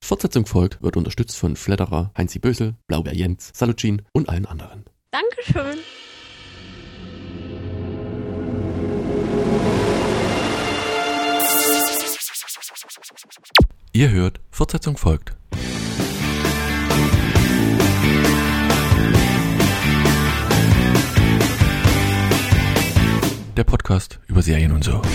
Fortsetzung folgt wird unterstützt von Fledderer, Heinzi Bösel, Blaubeer Jens, Salucin und allen anderen. Dankeschön. Ihr hört, Fortsetzung folgt. Der Podcast über Serien und so.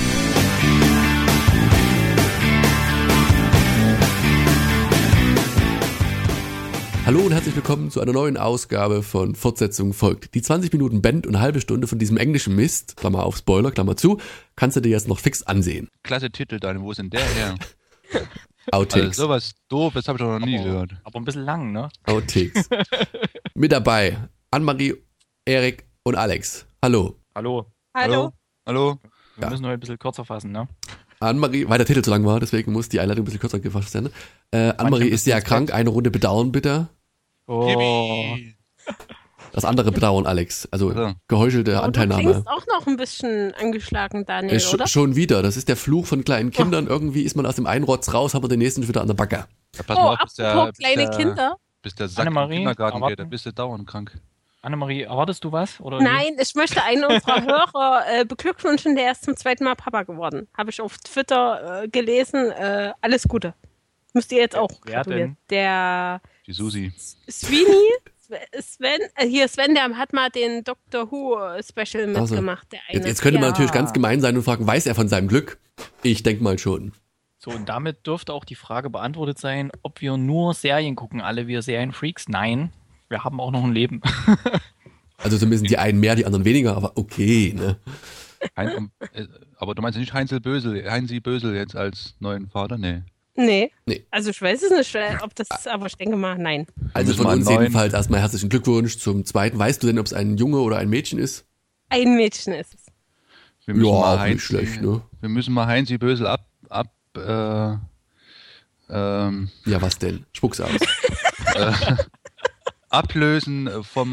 Hallo und herzlich willkommen zu einer neuen Ausgabe von Fortsetzung folgt. Die 20 Minuten Band und eine halbe Stunde von diesem englischen Mist, Klammer auf Spoiler, Klammer zu, kannst du dir jetzt noch fix ansehen. Klasse Titel, Daniel, wo ist denn der her? Outtakes. Also sowas doof, das habe ich doch noch nie gehört. Aber ein bisschen lang, ne? Outtakes. Mit dabei Annemarie, Erik und Alex. Hallo. Hallo. Hallo. Hallo? Wir müssen heute ein bisschen kürzer fassen, ne? Annemarie, weil der Titel zu lang war, deswegen muss die Einleitung ein bisschen kürzer gefasst werden. Annemarie ist sehr krank, eine Runde Bedauern bitte. Oh. Yippie. Das andere Bedauern, Alex. Also Also. geheuchelte Du Anteilnahme. klingst auch noch ein bisschen angeschlagen, Daniel, oder? Schon wieder, das ist der Fluch von kleinen Kindern. Irgendwie ist man aus dem einen Rotz raus, hat man den nächsten wieder an der Backe. Ja, pass mal auf, apropos kleine Kinder. bis der Sack im Annemarie, Kindergarten erwarten. geht, dann bist du dauernd krank. Annemarie, erwartest du was? Oder Nein, ich möchte einen unserer Hörer beglückwünschen, der ist zum zweiten Mal Papa geworden. Habe ich auf Twitter gelesen. Alles Gute. Müsst ihr jetzt auch Wer gratulieren. Der Die Susi. Sven, der hat mal den Doctor Who Special Also, mitgemacht. Der eine. Jetzt könnte man Ja. natürlich ganz gemein sein und fragen, weiß er von seinem Glück? Ich denke mal schon. So, und damit dürfte auch die Frage beantwortet sein, ob wir nur Serien gucken, alle wir Serienfreaks. Nein, wir haben auch noch ein Leben. Also zumindest die einen mehr, die anderen weniger, aber okay, ne? Aber du meinst nicht Heinzi Bösel jetzt als neuen Vater? Nee. Nee. Nee. Also ich weiß es nicht, ob das, aber ich denke mal, nein. Also Müssen von wir uns einen neuen- jedenfalls erstmal herzlichen Glückwunsch zum zweiten. Weißt du denn, ob es ein Junge oder ein Mädchen ist? Ein Mädchen ist es. Wir müssen Ja, mal auch Heinzi, nicht schlecht, ne? Wir müssen mal Heinzi Bösel Ja, was denn? Spuck's aus. ablösen vom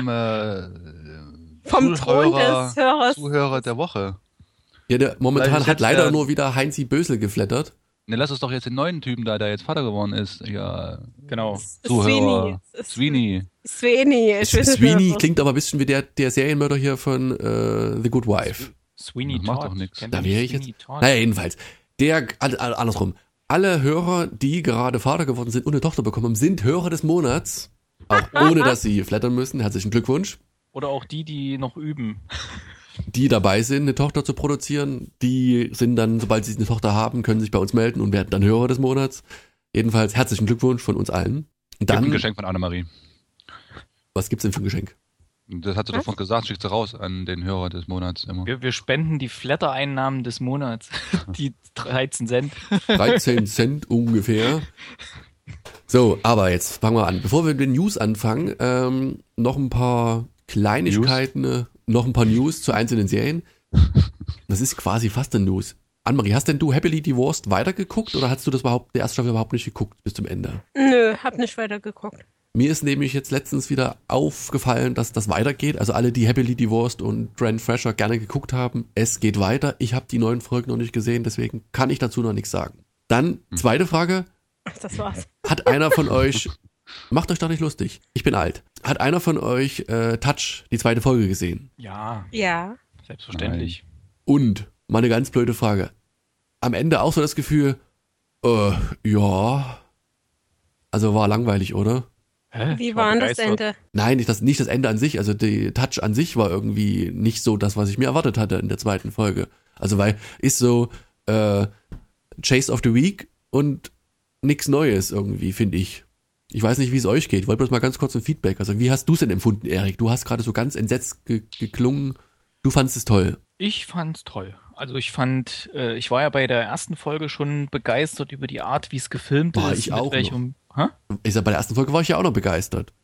Vom Thron des Hörers. Zuhörer der Woche. Ja, der momentan Vielleicht ist hat jetzt leider der- nur wieder Heinzi Bösel geflattert. Ne, lass uns doch jetzt den neuen Typen da, der jetzt Vater geworden ist. Ja, Genau. Zuhörer. Sweeney. Sweeney. Ich weiß nicht, Sweeney was- klingt aber ein bisschen wie der Serienmörder hier von The Good Wife. Sweeney Das macht Todd. doch nix. Kennt Da ihr wäre nicht ich jetzt. Sweeney Todd? Naja, jedenfalls. Andersrum. Alle Hörer, die gerade Vater geworden sind und eine Tochter bekommen haben, sind Hörer des Monats. Auch ohne, dass sie flattern müssen. Herzlichen Glückwunsch. Oder auch die noch üben. Die dabei sind, eine Tochter zu produzieren, die sind dann, sobald sie eine Tochter haben, können sich bei uns melden und werden dann Hörer des Monats. Jedenfalls herzlichen Glückwunsch von uns allen. Und Gibt dann, ein Geschenk von Annemarie. was gibt's denn für ein Geschenk? Das hat sie davon gesagt, schickt sie raus an den Hörer des Monats immer. Wir spenden die Flatter-Einnahmen des Monats. Die 13 Cent. 13 Cent ungefähr. So, aber jetzt fangen wir an. Bevor wir mit den News anfangen, noch ein paar Kleinigkeiten, noch ein paar News zu einzelnen Serien. Das ist quasi fast eine News. Annemarie, hast denn du Happily Divorced weitergeguckt oder hast du das die erste Staffel überhaupt nicht geguckt bis zum Ende? Nö, hab nicht weitergeguckt. Mir ist nämlich jetzt letztens wieder aufgefallen, dass das weitergeht. Also alle, die Happily Divorced und Brand Fresher gerne geguckt haben, es geht weiter. Ich habe die neuen Folgen noch nicht gesehen, deswegen kann ich dazu noch nichts sagen. Dann, zweite Frage. Ach, das war's. Hat einer von euch, macht euch doch nicht lustig, ich bin alt, hat einer von euch Touch, die zweite Folge gesehen? Ja, Ja. selbstverständlich. Und, mal eine ganz blöde Frage, am Ende auch so das Gefühl, ja, also war langweilig, oder? Hä? Wie Ich war denn das begeistert. Ende? Nein, nicht das Ende an sich, also die Touch an sich war irgendwie nicht so das, was ich mir erwartet hatte in der zweiten Folge. Also weil, ist so Chase of the Week und nix Neues irgendwie, finde ich. Ich weiß nicht, wie es euch geht. Ich wollte bloß mal ganz kurz ein Feedback. Also wie hast du es denn empfunden, Erik? Du hast gerade so ganz entsetzt geklungen. Du fandest es toll. Ich fand's toll. Also ich war ja bei der ersten Folge schon begeistert über die Art, wie es gefilmt Boah, ist. ich auch Hä? Ich sag, bei der ersten Folge war ich ja auch noch begeistert.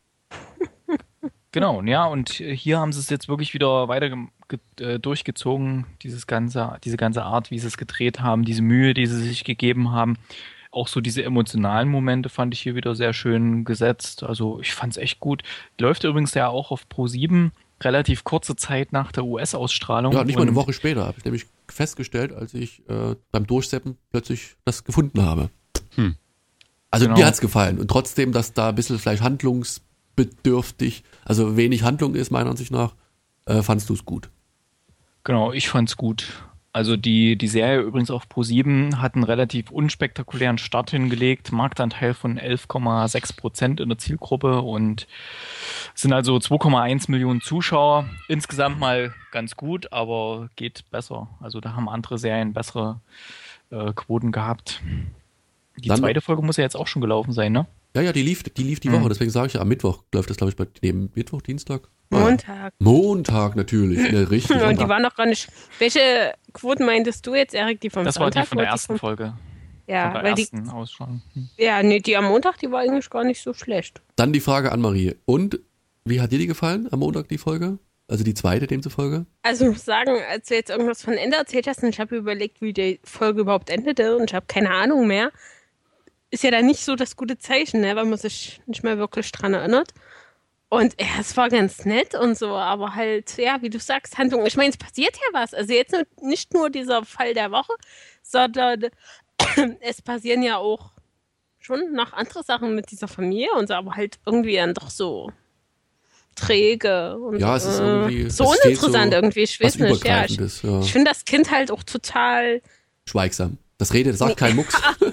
Genau, ja, und hier haben sie es jetzt wirklich wieder weiter durchgezogen, diese ganze Art, wie sie es gedreht haben, diese Mühe, die sie sich gegeben haben. Auch so diese emotionalen Momente fand ich hier wieder sehr schön gesetzt. Also ich fand's echt gut. Läuft übrigens ja auch auf Pro7, relativ kurze Zeit nach der US-Ausstrahlung. Ja, nicht mal eine Und Woche später habe ich nämlich festgestellt, als ich beim Durchseppen plötzlich das gefunden habe. Also Genau. mir hat's gefallen. Und trotzdem, dass da ein bisschen vielleicht handlungsbedürftig, also wenig Handlung ist, meiner Ansicht nach, fandst du es gut. Genau, ich fand's gut. Also die Serie übrigens auf Pro7 hat einen relativ unspektakulären Start hingelegt, Marktanteil von 11,6% in der Zielgruppe und sind also 2,1 Millionen Zuschauer. Insgesamt mal ganz gut, aber geht besser. Also da haben andere Serien bessere Quoten gehabt. Die Dann- zweite Folge muss ja jetzt auch schon gelaufen sein, ne? Ja, die lief die Woche, deswegen sage ich ja, am Mittwoch läuft das, glaube ich, bei neben Mittwoch, Dienstag? Montag. Montag natürlich, ne, richtig. Und die waren noch gar nicht. Welche Quoten meintest du jetzt, Erik? Die vom Das war Sonntag? die von der oder ersten Folge. Ja, Von der weil ersten Ausstrahlung. die am Montag, die war eigentlich gar nicht so schlecht. Dann die Frage an Marie. Und wie hat dir die gefallen am Montag, die Folge? Also die zweite demzufolge? Also ich muss sagen, als du jetzt irgendwas von Ende erzählt hast, und ich habe überlegt, wie die Folge überhaupt endete und ich habe keine Ahnung mehr, ist ja dann nicht so das gute Zeichen, ne, weil man sich nicht mehr wirklich dran erinnert. Und ja, es war ganz nett und so, aber halt, ja, wie du sagst, Handlung. Ich meine, es passiert ja was. Also jetzt nicht nur dieser Fall der Woche, sondern es passieren ja auch schon noch andere Sachen mit dieser Familie und so, aber halt irgendwie dann doch so träge und Ja, es ist irgendwie so es steht uninteressant so irgendwie, ich was weiß nicht. Ja, Übergreifendes, ja. ich finde das Kind halt auch total, Schweigsam. Das redet, sagt kein Mucks.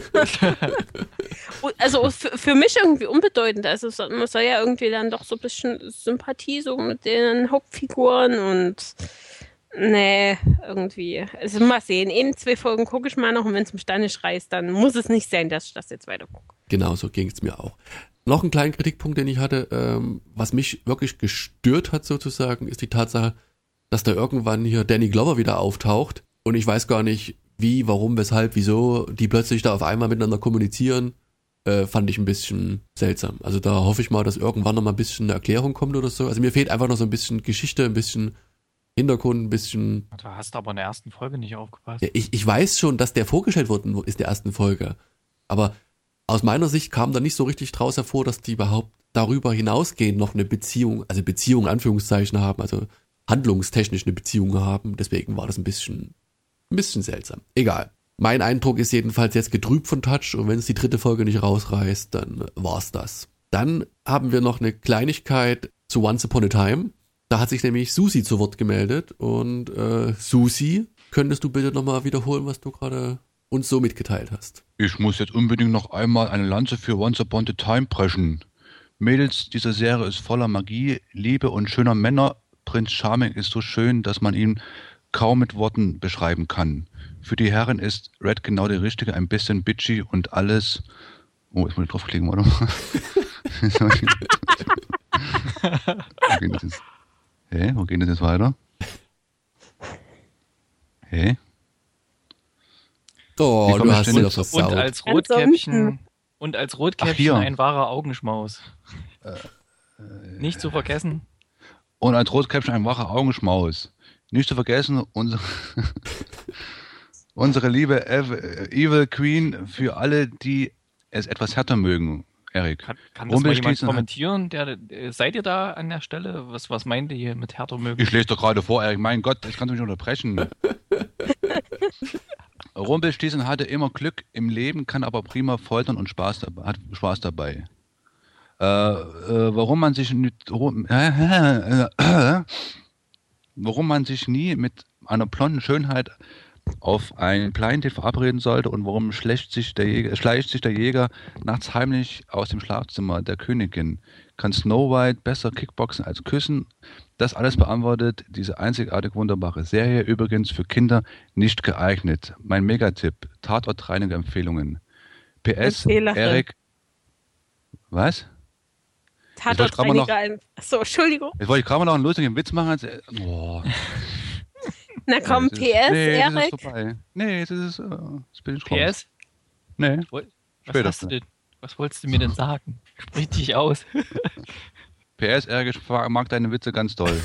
also für mich irgendwie unbedeutend. Also man soll ja irgendwie dann doch so ein bisschen Sympathie so mit den Hauptfiguren und nee, irgendwie. Also mal sehen. 2 Folgen gucke ich mal noch und wenn es mich dann nicht reißt, dann muss es nicht sein, dass ich das jetzt weiter gucke. Genau, so ging es mir auch. Noch einen kleinen Kritikpunkt, den ich hatte, was mich wirklich gestört hat sozusagen, ist die Tatsache, dass da irgendwann hier Danny Glover wieder auftaucht und ich weiß gar nicht, wie, warum, weshalb, wieso die plötzlich da auf einmal miteinander kommunizieren, fand ich ein bisschen seltsam. Also da hoffe ich mal, dass irgendwann noch mal ein bisschen eine Erklärung kommt oder so. Also mir fehlt einfach noch so ein bisschen Geschichte, ein bisschen Hintergrund, ein bisschen... Du hast aber in der ersten Folge nicht aufgepasst. Ja, ich weiß schon, dass der vorgestellt worden ist in der ersten Folge, aber aus meiner Sicht kam da nicht so richtig draus hervor, dass die überhaupt darüber hinausgehend noch eine Beziehung, also Beziehung in Anführungszeichen haben, also handlungstechnisch eine Beziehung haben. Deswegen war das ein bisschen seltsam. Egal. Mein Eindruck ist jedenfalls jetzt getrübt von Touch und wenn es die dritte Folge nicht rausreißt, dann war's das. Dann haben wir noch eine Kleinigkeit zu Once Upon a Time. Da hat sich nämlich Susi zu Wort gemeldet und Susi, könntest du bitte nochmal wiederholen, was du gerade uns so mitgeteilt hast? Ich muss jetzt unbedingt noch einmal eine Lanze für Once Upon a Time brechen. Mädels, diese Serie ist voller Magie, Liebe und schöner Männer. Prinz Charming ist so schön, dass man ihn kaum mit Worten beschreiben kann. Für die Herren ist Red genau der Richtige, ein bisschen bitchy und alles... Oh, jetzt muss ich draufklicken, warte mal. Wo geht das jetzt weiter? Hä? Oh, Wie komm du ich hast denn wieder jetzt- versaut. Und als Ach, Rotkäppchen hier. ein wahrer Augenschmaus. Nicht zu vergessen. Und als Rotkäppchen ein wacher Augenschmaus. Nicht zu vergessen, unsere liebe Evil Queen für alle, die es etwas härter mögen, Erik. Kann das mal jemand Rumpelstilzchen hat- kommentieren? Seid ihr da an der Stelle? Was meint ihr hier mit härter mögen? Ich lese doch gerade vor, Erik. Mein Gott, ich kann mich nicht unterbrechen. Rumpelstilzchen hatte immer Glück im Leben, kann aber prima foltern und hat Spaß dabei. Warum man sich nie mit einer blonden Schönheit auf ein Blind Date verabreden sollte und warum schleicht sich der Jäger nachts heimlich aus dem Schlafzimmer der Königin. Kann Snow White besser Kickboxen als küssen? Das alles beantwortet diese einzigartig wunderbare Serie, übrigens für Kinder nicht geeignet. Mein Megatipp, Tatort-Reiniger-Empfehlungen. PS, Fehlerin. Erik... Was? Tatortreiniger. Achso, Entschuldigung. Jetzt wollte ich gerade mal noch einen lustigen Witz machen. Oh, Na komm, das PS, ist, Erik. das ist vorbei. Nee, das ist... jetzt bin ich raus. PS? Nee. Was Später. hast du denn? Was wolltest du mir denn sagen? Sprich dich aus. PS, Erik, ich mag deine Witze ganz doll.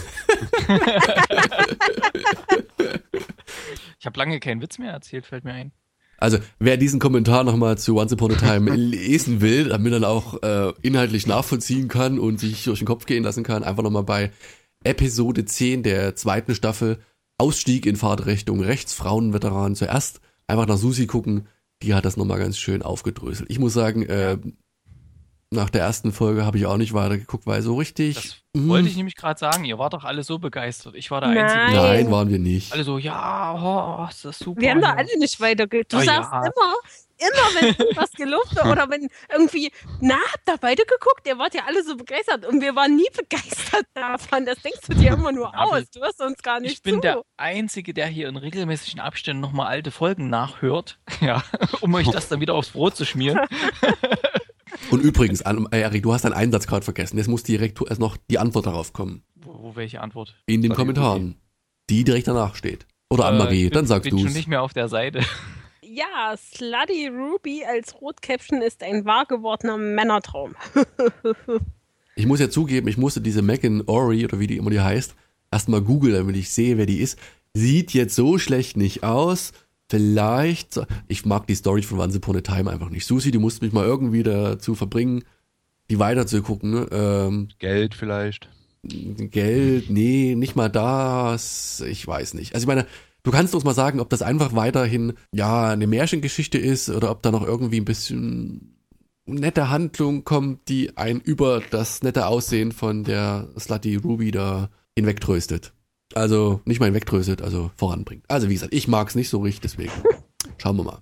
Ich habe lange keinen Witz mehr erzählt, fällt mir ein. Also, wer diesen Kommentar nochmal zu Once Upon a Time lesen will, damit er auch inhaltlich nachvollziehen kann und sich durch den Kopf gehen lassen kann, einfach nochmal bei Episode 10 der zweiten Staffel Ausstieg in Fahrtrichtung rechts, Frauenveteran zuerst, einfach nach Susi gucken, die hat das nochmal ganz schön aufgedröselt. Ich muss sagen, nach der ersten Folge habe ich auch nicht weitergeguckt, weil so richtig... Das wollte ich nämlich gerade sagen. Ihr wart doch alle so begeistert. Ich war der Einzige. Nein, waren wir nicht. Alle so, ja, ist das super. Wir haben ja. da alle nicht weitergeguckt. Du Oh, sagst ja. immer, wenn was gelobt wird oder wenn irgendwie, habt ihr beide geguckt? Ihr wart ja alle so begeistert und wir waren nie begeistert davon. Das denkst du dir immer nur Aber aus. Du hörst uns gar nicht Ich bin zu. der Einzige, der hier in regelmäßigen Abständen nochmal alte Folgen nachhört, ja, um euch das dann wieder aufs Brot zu schmieren. Und übrigens, Erik, du hast deinen Einsatz gerade vergessen. Jetzt muss direkt erst noch die Antwort darauf kommen. Wo welche Antwort? In den Slutty Kommentaren. Die direkt danach steht. Oder Anne-Marie, dann sagst Ich bin schon du's. nicht mehr auf der Seite. Ja, Slutty Ruby als Rotkäppchen ist ein wahr gewordener Männertraum. Ich muss ja zugeben, ich musste diese Megan Ori, oder wie die immer die heißt, erstmal googeln, damit ich sehe, wer die ist. Sieht jetzt so schlecht nicht aus. Vielleicht, ich mag die Story von Once Upon a Time einfach nicht. Susi, du musst mich mal irgendwie dazu verbringen, die weiterzugucken. Geld vielleicht. Geld, nee, nicht mal das, ich weiß nicht. Also ich meine, du kannst uns mal sagen, ob das einfach weiterhin, ja, eine Märchengeschichte ist oder ob da noch irgendwie ein bisschen nette Handlung kommt, die einen über das nette Aussehen von der Slutty Ruby da hinwegtröstet. Also nicht mal hinwegtröstet, also voranbringt. Also wie gesagt, ich mag's nicht so richtig, deswegen schauen wir mal.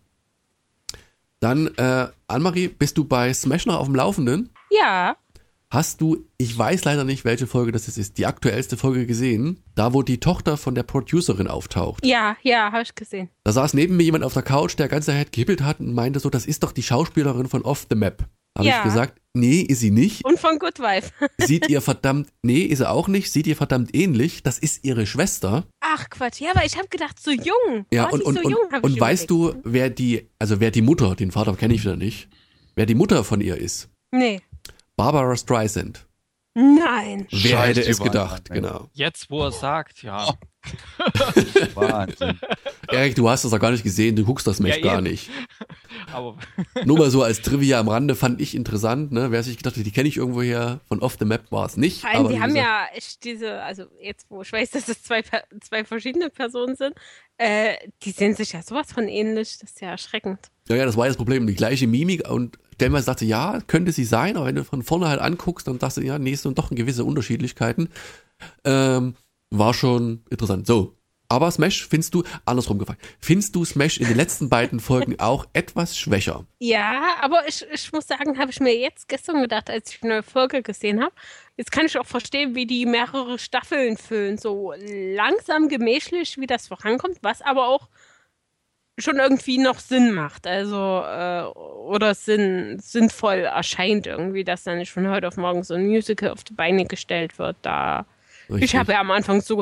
Dann, Anne-Marie, bist du bei Smash noch auf dem Laufenden? Ja, Hast du, ich weiß leider nicht, welche Folge das ist, die aktuellste Folge gesehen, da wo die Tochter von der Producerin auftaucht. ja, habe ich gesehen. Da saß neben mir jemand auf der Couch, der ganze Zeit gehippelt hat und meinte so, das ist doch die Schauspielerin von Off the Map. Habe Ja. ich gesagt, nee, ist sie nicht. Und von Good Wife. Sieht ihr verdammt, nee, ist sie auch nicht, sieht ihr verdammt ähnlich. Das ist ihre Schwester. Ach Quatsch, ja, aber ich habe gedacht, so jung. Ja, War und, die und, so jung, hab und ich weißt überlegt. du, wer die Mutter, den Vater kenne ich wieder nicht, wer die Mutter von ihr ist? Nee. Barbara Streisand. Nein. Wer Scheiß hätte die es Wahrheit, gedacht, ey. genau. Jetzt, wo er sagt, ja. Wahnsinn. Erik, du hast das doch gar nicht gesehen, du guckst das Match Ja, gar eben. nicht. Aber Nur mal so als Trivia am Rande fand ich interessant, ne? Wer sich gedacht hat, die kenne ich irgendwo her, von Off the Map war es nicht. Vor allem, aber die wie haben gesagt, ja echt diese, also jetzt, wo ich weiß, dass es zwei verschiedene Personen sind, die sehen sich ja sowas von ähnlich. Das ist ja erschreckend. ja, das war ja das Problem, die gleiche Mimik und stellenweise dachte, ja, könnte sie sein, aber wenn du von vorne halt anguckst, dann dachte ja, nee, es sind doch gewisse Unterschiedlichkeiten. War schon interessant. So. Aber Smash findest du, andersrum gefragt, findest du Smash in den letzten beiden Folgen auch etwas schwächer? Ja, aber ich muss sagen, habe ich mir jetzt gestern gedacht, als ich eine Folge gesehen habe, jetzt kann ich auch verstehen, wie die mehrere Staffeln füllen. So langsam gemächlich, wie das vorankommt, was aber auch schon irgendwie noch Sinn macht. Also, oder sinnvoll erscheint irgendwie, dass dann nicht von heute auf morgen so ein Musical auf die Beine gestellt wird. Ich habe ja am Anfang so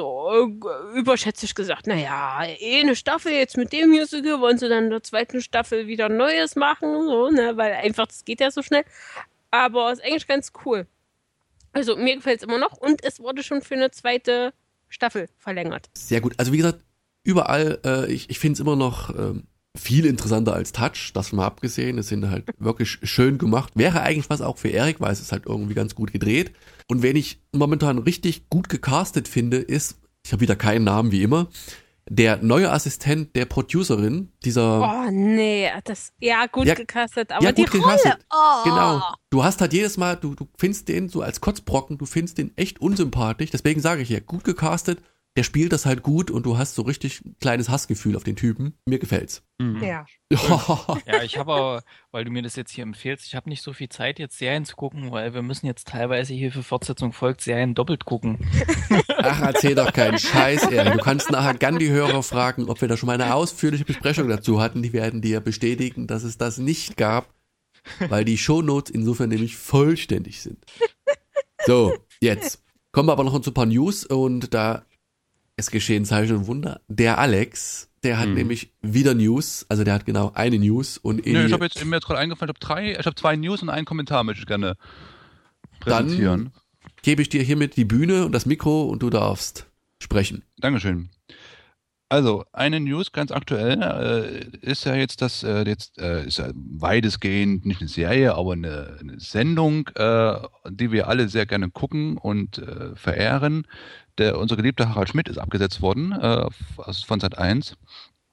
überschätzig gesagt, naja, eine Staffel jetzt mit dem Musical, wollen sie dann in der zweiten Staffel wieder Neues machen, so, ne, weil einfach, das geht ja so schnell. Aber ist eigentlich ganz cool. Also mir gefällt es immer noch und es wurde schon für eine zweite Staffel verlängert. Sehr gut. Also wie gesagt, überall, ich finde es immer noch viel interessanter als Touch, das mal abgesehen. Es sind halt wirklich schön gemacht. Wäre eigentlich was auch für Erik, weil es ist halt irgendwie ganz gut gedreht. Und wen ich momentan richtig gut gecastet finde, ist, ich habe wieder keinen Namen wie immer, der neue Assistent der Producerin, dieser... Oh nee, gut Ja, gecastet, aber ja, die gut gecastet. Rolle, oh. Genau. Du hast halt jedes Mal, du findest den so als Kotzbrocken, du findest den echt unsympathisch. Deswegen sage ich ja, gut gecastet. Der spielt das halt gut und du hast so richtig ein kleines Hassgefühl auf den Typen. Mir gefällt's. Ja. ja, ich habe, weil du mir das jetzt hier empfehlst, ich habe nicht so viel Zeit, jetzt Serien zu gucken, weil wir müssen jetzt teilweise hier für Fortsetzung folgt Serien doppelt gucken. Ach, erzähl doch keinen Scheiß, Erik. Du kannst nachher gern die Hörer fragen, ob wir da schon mal eine ausführliche Besprechung dazu hatten. Die werden dir bestätigen, dass es das nicht gab, weil die Shownotes insofern nämlich vollständig sind. So, jetzt kommen wir aber noch zu ein paar News und da es geschehen Zeichen und Wunder. Der Alex, der hat nämlich wieder News, also der hat genau eine News und Nö, ich habe jetzt mir gerade eingefallen, ich habe 2 News und einen Kommentar möchte ich gerne präsentieren. Dann gebe ich dir hiermit die Bühne und das Mikro und du darfst sprechen. Dankeschön. Also, eine News ganz aktuell ist ja jetzt, dass ist ja weitestgehend nicht eine Serie, aber eine Sendung, die wir alle sehr gerne gucken und verehren. Unser geliebter Harald Schmidt ist abgesetzt worden von Sat.1,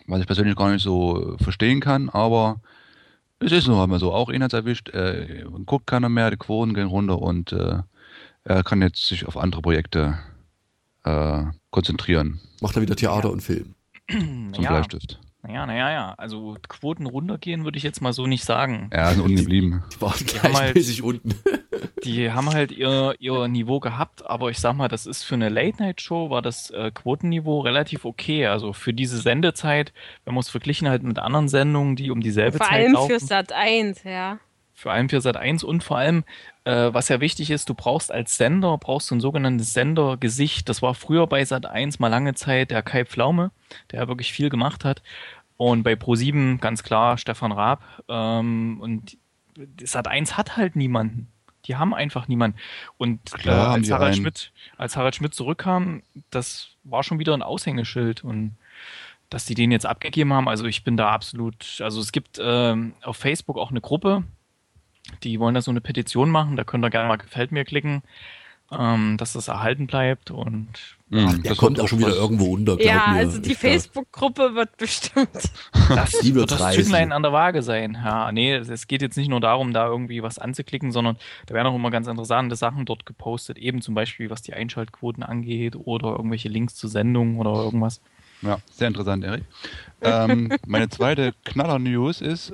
was ich persönlich gar nicht so verstehen kann, aber es ist nun einmal so, auch ihn hat's erwischt, guckt keiner mehr, die Quoten gehen runter und er kann jetzt sich auf andere Projekte konzentrieren, Macht er wieder Theater und Film. zum Ja. Bleistift. Naja. Also Quoten runtergehen würde ich jetzt mal so nicht sagen. Er ist unten geblieben. Die waren haben halt- gleichmäßig unten. Die haben halt ihr Niveau gehabt, aber ich sag mal, das ist für eine Late-Night-Show, war das Quotenniveau relativ okay. Also für diese Sendezeit, wenn man es verglichen halt mit anderen Sendungen, die um dieselbe Vor Zeit allem laufen. für Sat 1, ja. Vor allem für Sat.1 und vor allem, was ja wichtig ist, du brauchst als Sender, brauchst du ein sogenanntes Sendergesicht. Das war früher bei Sat.1 mal lange Zeit der Kai Pflaume, der ja wirklich viel gemacht hat. Und bei Pro7 ganz klar Stefan Raab. Und Sat.1 hat halt niemanden. Die haben einfach niemanden. Und Klar haben als die Harald einen. Schmidt zurückkam, das war schon wieder ein Aushängeschild. Und dass die den jetzt abgegeben haben, also ich bin da absolut, also es gibt auf Facebook auch eine Gruppe, die wollen da so eine Petition machen, da könnt ihr gerne mal gefällt mir klicken, dass das erhalten bleibt und Der Das kommt wird auch schon wieder was- irgendwo unter, glaub Ja, mir. also die Ich glaub, Facebook-Gruppe wird bestimmt. das Die wird wird das reißen. Zünglein an der Waage sein. Ja, nee, es geht jetzt nicht nur darum, da irgendwie was anzuklicken, sondern da werden auch immer ganz interessante Sachen dort gepostet, eben zum Beispiel, was die Einschaltquoten angeht oder irgendwelche Links zu Sendungen oder irgendwas. Ja, sehr interessant, Erik. Meine zweite Knaller-News ist,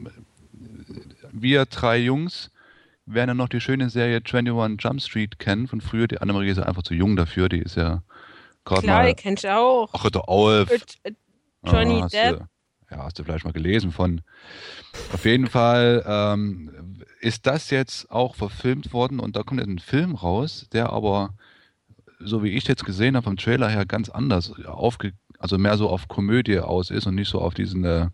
wir drei Jungs werden ja noch die schöne Serie 21 Jump Street kennen von früher. Die Annemarie ist ja einfach zu jung dafür, die ist ja gerade Klar, mal... die kenn ich auch. Ach, hör doch auf. Johnny hast Depp. hast du vielleicht mal gelesen von. Auf jeden Fall ist das jetzt auch verfilmt worden und da kommt jetzt ein Film raus, der aber, so wie ich jetzt gesehen habe, vom Trailer her ganz anders also mehr so auf Komödie aus ist und nicht so auf diesen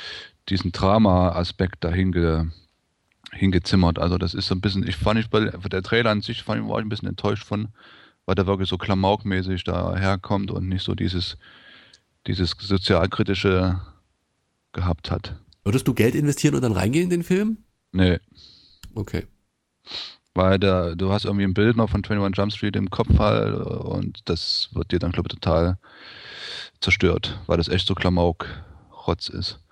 Drama-Aspekt dahin hingezimmert. Also das ist so ein bisschen, der Trailer an sich war ich ein bisschen enttäuscht von, weil der wirklich so klamaukmäßig daherkommt und nicht so dieses sozialkritische gehabt hat. Würdest du Geld investieren und dann reingehen in den Film? Nee, Okay. weil du hast irgendwie ein Bild noch von 21 Jump Street im Kopf halt und das wird dir dann, glaube ich, total zerstört, weil das echt so Klamauk-Rotz ist.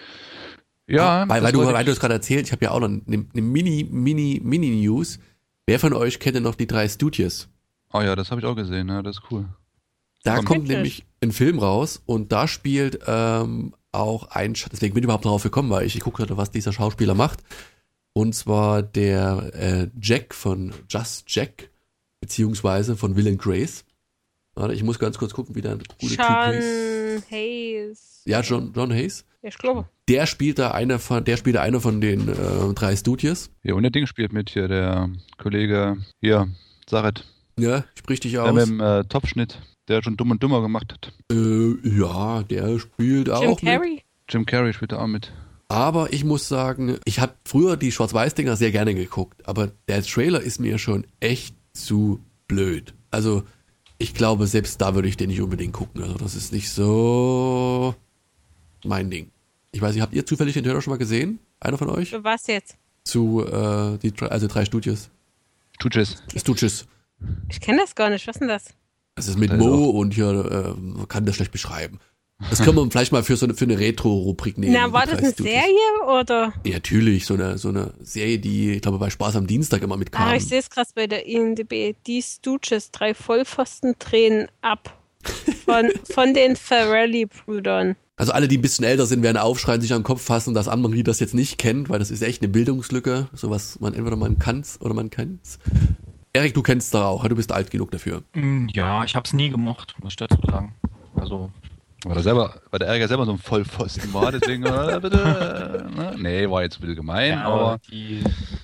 Ja, weil das du wollte es gerade erzählt, ich habe ja auch noch eine Mini-News. Wer von euch kennt denn noch die drei Stooges? Oh ja, das habe ich auch gesehen, ja, das ist cool. Da Komm. kommt Witzig. nämlich ein Film raus und da spielt auch deswegen bin ich überhaupt darauf gekommen, weil ich gucke hatte, was dieser Schauspieler macht. Und zwar der Jack von Just Jack, beziehungsweise von Will and Grace. Warte, ich muss ganz kurz gucken, wie der gute Typ hieß. Sean Hayes. Ja, John Hayes. Ja, ich glaube. Der spielt einer von den drei Stooges. Ja, und der Ding spielt mit hier, der Kollege hier, Saret, Ja, sprich dich der aus. mit dem Topfschnitt, der schon Dumm und Dümmer gemacht hat. Ja, der spielt Jim auch mit. Carrey. Jim Carrey spielt da auch mit. Aber ich muss sagen, ich habe früher die Schwarz-Weiß-Dinger sehr gerne geguckt, aber der Trailer ist mir schon echt zu blöd. Also ich glaube, selbst da würde ich den nicht unbedingt gucken. Also das ist nicht so mein Ding. Ich weiß nicht, habt ihr zufällig den Trailer schon mal gesehen? Einer von euch? Für was jetzt? Zu drei Stooges. Stooges. Ich kenne das gar nicht. Was ist denn das? Das ist mit Also. Mo und hier man kann das schlecht beschreiben. Das können wir vielleicht mal für eine Retro-Rubrik nehmen. Na, war die das drei eine Stooges. Serie oder? Ja, natürlich, so eine Serie, die, ich glaube, bei Spaß am Dienstag immer mitkam. Ah, ich sehe es gerade bei der IMDb. Die Stooges, 3 Vollpfosten drehen ab. Von den Farrelly-Brüdern. Also alle, die ein bisschen älter sind, werden aufschreien, sich an den Kopf fassen, dass Annemarie das jetzt nicht kennt, weil das ist echt eine Bildungslücke. Sowas, entweder man kann's oder man kennt's. Erik, du kennst da auch, du bist alt genug dafür. Ja, ich habe es nie gemacht, muss ich dazu sagen. Also Weil der Ärger selber so ein Vollpfosten war, deswegen, bitte, ne? Nee, war jetzt ein bisschen gemein, ja, aber die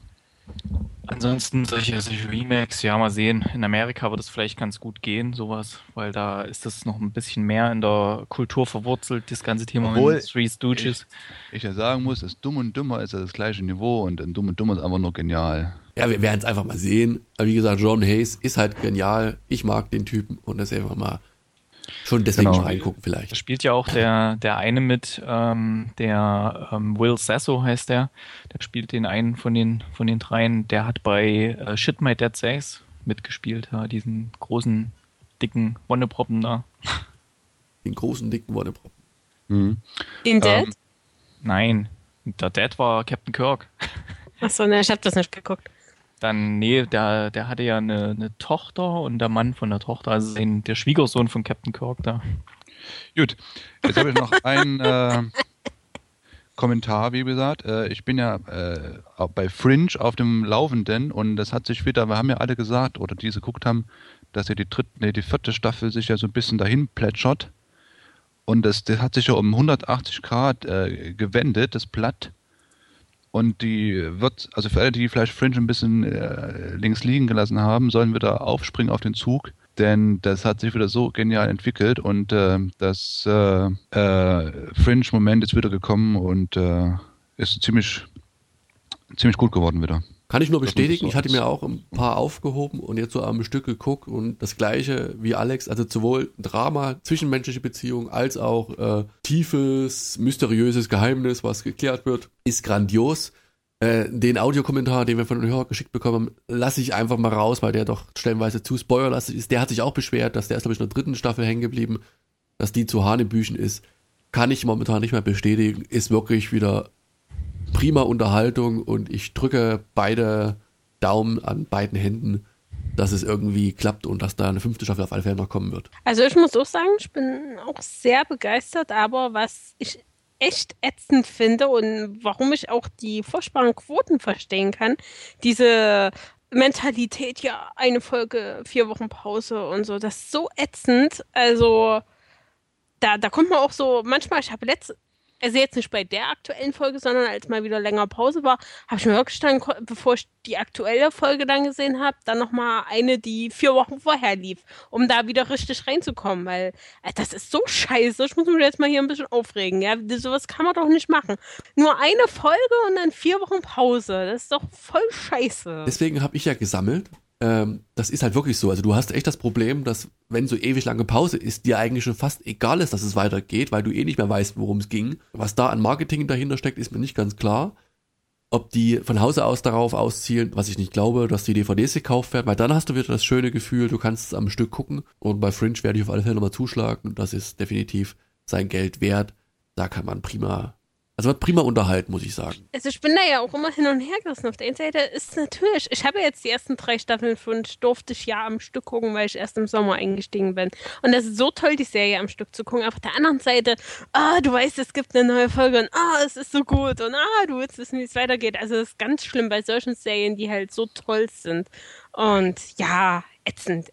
ansonsten solche Remakes, ja, mal sehen. In Amerika wird es vielleicht ganz gut gehen, sowas, weil da ist das noch ein bisschen mehr in der Kultur verwurzelt, das ganze Thema Obwohl, mit Three Stooges. ich ja sagen muss, das Dumm und Dümmer ist ja das gleiche Niveau und ein Dumm und Dümmer ist einfach nur genial. Ja, wir werden es einfach mal sehen. Aber wie gesagt, John Hayes ist halt genial. Ich mag den Typen und das einfach mal schon deswegen Genau. mal reingucken Da vielleicht. spielt ja auch der eine mit, der Will Sasso heißt der spielt den einen von den dreien, der hat bei Shit My Dad Says mitgespielt, ja, diesen großen, dicken Wonneproppen da. Den großen, dicken Wonneprop. Mhm. Den Dad? Nein, der Dad war Captain Kirk. Achso, ne, ich hab das nicht geguckt. Dann, nee, der hatte ja eine Tochter und der Mann von der Tochter, also der Schwiegersohn von Captain Kirk da. Gut, jetzt habe ich noch einen Kommentar, wie gesagt. Ich bin ja auch bei Fringe auf dem Laufenden und das hat sich wieder, wir haben ja alle gesagt, oder die geguckt haben, dass ja die vierte Staffel sich ja so ein bisschen dahin plätschert. Und das hat sich ja um 180 Grad gewendet, das Blatt. Und die wird, also für alle, die vielleicht Fringe ein bisschen links liegen gelassen haben, sollen wieder aufspringen auf den Zug. Denn das hat sich wieder so genial entwickelt und das Fringe-Moment ist wieder gekommen und ist ziemlich gut geworden wieder. Kann ich nur bestätigen, ich hatte mir auch ein paar aufgehoben und jetzt so am Stück geguckt und das gleiche wie Alex, also sowohl Drama, zwischenmenschliche Beziehungen als auch tiefes, mysteriöses Geheimnis, was geklärt wird, ist grandios. Den Audiokommentar, den wir von den Hörern geschickt bekommen, lasse ich einfach mal raus, weil der doch stellenweise zu spoilerlastig ist. Der hat sich auch beschwert, dass der ist, glaube ich, in der 3. Staffel hängen geblieben, dass die zu Hanebüchen ist. Kann ich momentan nicht mehr bestätigen, ist wirklich wieder prima Unterhaltung und ich drücke beide Daumen an beiden Händen, dass es irgendwie klappt und dass da eine 5. Staffel auf alle Fälle noch kommen wird. Also ich muss auch sagen, ich bin auch sehr begeistert, aber was ich echt ätzend finde und warum ich auch die furchtbaren Quoten verstehen kann, diese Mentalität, ja, eine Folge, 4 Wochen Pause und so, das ist so ätzend, also da kommt man auch so, manchmal, also jetzt nicht bei der aktuellen Folge, sondern als mal wieder länger Pause war, habe ich mir wirklich dann, bevor ich die aktuelle Folge dann gesehen habe, dann nochmal eine, die 4 Wochen vorher lief, um da wieder richtig reinzukommen, weil das ist so scheiße. Ich muss mich jetzt mal hier ein bisschen aufregen, ja, sowas kann man doch nicht machen. Nur eine Folge und dann 4 Wochen Pause, das ist doch voll scheiße. Deswegen habe ich ja gesammelt, das ist halt wirklich so, also du hast echt das Problem, dass wenn so ewig lange Pause ist, dir eigentlich schon fast egal ist, dass es weitergeht, weil du eh nicht mehr weißt, worum es ging. Was da an Marketing dahinter steckt, ist mir nicht ganz klar. Ob die von Hause aus darauf auszielen, was ich nicht glaube, dass die DVDs gekauft werden, weil dann hast du wieder das schöne Gefühl, du kannst es am Stück gucken und bei Fringe werde ich auf alle Fälle nochmal zuschlagen, das ist definitiv sein Geld wert, da kann man wird prima unterhalten, muss ich sagen. Also ich bin da ja auch immer hin und her gerissen. Auf der einen Seite ist natürlich, ich habe jetzt die ersten 3 Staffeln von durfte ich ja am Stück gucken, weil ich erst im Sommer eingestiegen bin. Und das ist so toll, die Serie am Stück zu gucken. Auf der anderen Seite, du weißt, es gibt eine neue Folge und es ist so gut und du willst wissen, wie es weitergeht. Also das ist ganz schlimm bei solchen Serien, die halt so toll sind. Und ja, ätzend.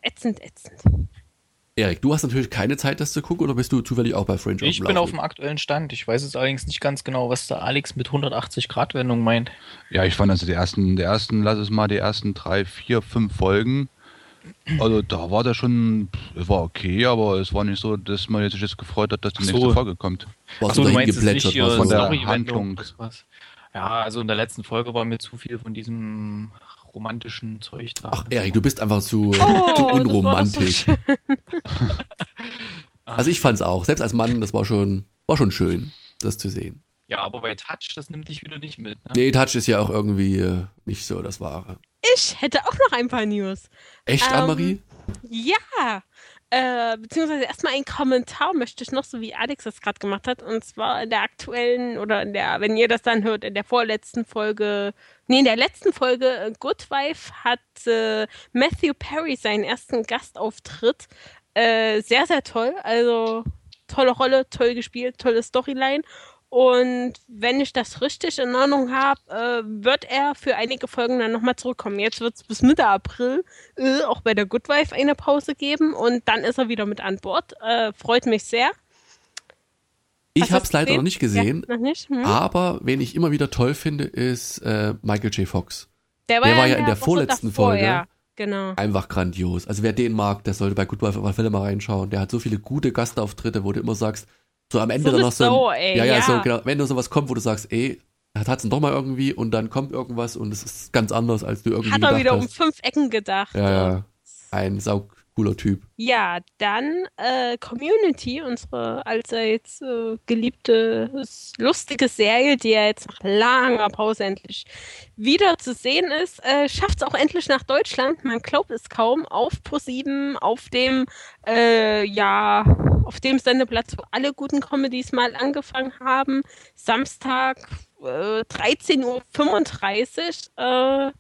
Erik, du hast natürlich keine Zeit, das zu gucken, oder bist du zufällig auch bei Fringe? Ich bin auf dem aktuellen Stand. Ich weiß jetzt allerdings nicht ganz genau, was der Alex mit 180-Grad-Wendung meint. Ja, ich fand also die ersten, lass es mal die ersten 3, 4, 5 Folgen. Also da war das schon, es war okay, aber es war nicht so, dass man sich jetzt gefreut hat, dass die nächste Folge kommt. Achso, du meinst es nicht hier von der Story-Wendung, Handlung. Ja, also in der letzten Folge war mir zu viel von diesem romantischen Zeug da. Ach, Erik, du bist einfach zu unromantisch. Also ich fand's auch, selbst als Mann, das war schon schön, das zu sehen. Ja, aber bei Touch, das nimmt dich wieder nicht mit, ne? Nee, Touch ist ja auch irgendwie nicht so das Wahre. Ich hätte auch noch ein paar News. Echt, Anne-Marie? Ja, beziehungsweise erstmal ein Kommentar möchte ich noch, so wie Alex das gerade gemacht hat, und zwar in der aktuellen, oder wenn ihr das dann hört, in der letzten Folge, Good Wife hat Matthew Perry seinen ersten Gastauftritt. Sehr, sehr toll, also tolle Rolle, toll gespielt, tolle Storyline. Und wenn ich das richtig in Erinnerung habe, wird er für einige Folgen dann nochmal zurückkommen. Jetzt wird es bis Mitte April auch bei der Good Wife eine Pause geben und dann ist er wieder mit an Bord. Freut mich sehr. Ich habe es leider noch nicht gesehen, ja, noch nicht? Aber wen ich immer wieder toll finde, ist Michael J. Fox. Der war ja in der vorletzten Folge ja, genau. Einfach grandios. Also wer den mag, der sollte bei Good Wife auf alle Fälle mal reinschauen. Der hat so viele gute Gastauftritte, wo du immer sagst, so am Ende so dann noch so ein, so genau, wenn du sowas kommt, wo du sagst, hat's doch mal irgendwie und dann kommt irgendwas und es ist ganz anders, als du irgendwie gedacht hast. Hat er wieder um 5 Ecken gedacht. Ja, ein Cooler Typ. Ja, dann Community, unsere allseits geliebte, lustige Serie, die ja jetzt nach langer Pause endlich wieder zu sehen ist, schafft es auch endlich nach Deutschland. Man glaubt es kaum. Auf ProSieben, auf dem auf dem Sendeplatz, wo alle guten Comedies mal angefangen haben. Samstag 13:35 Uhr.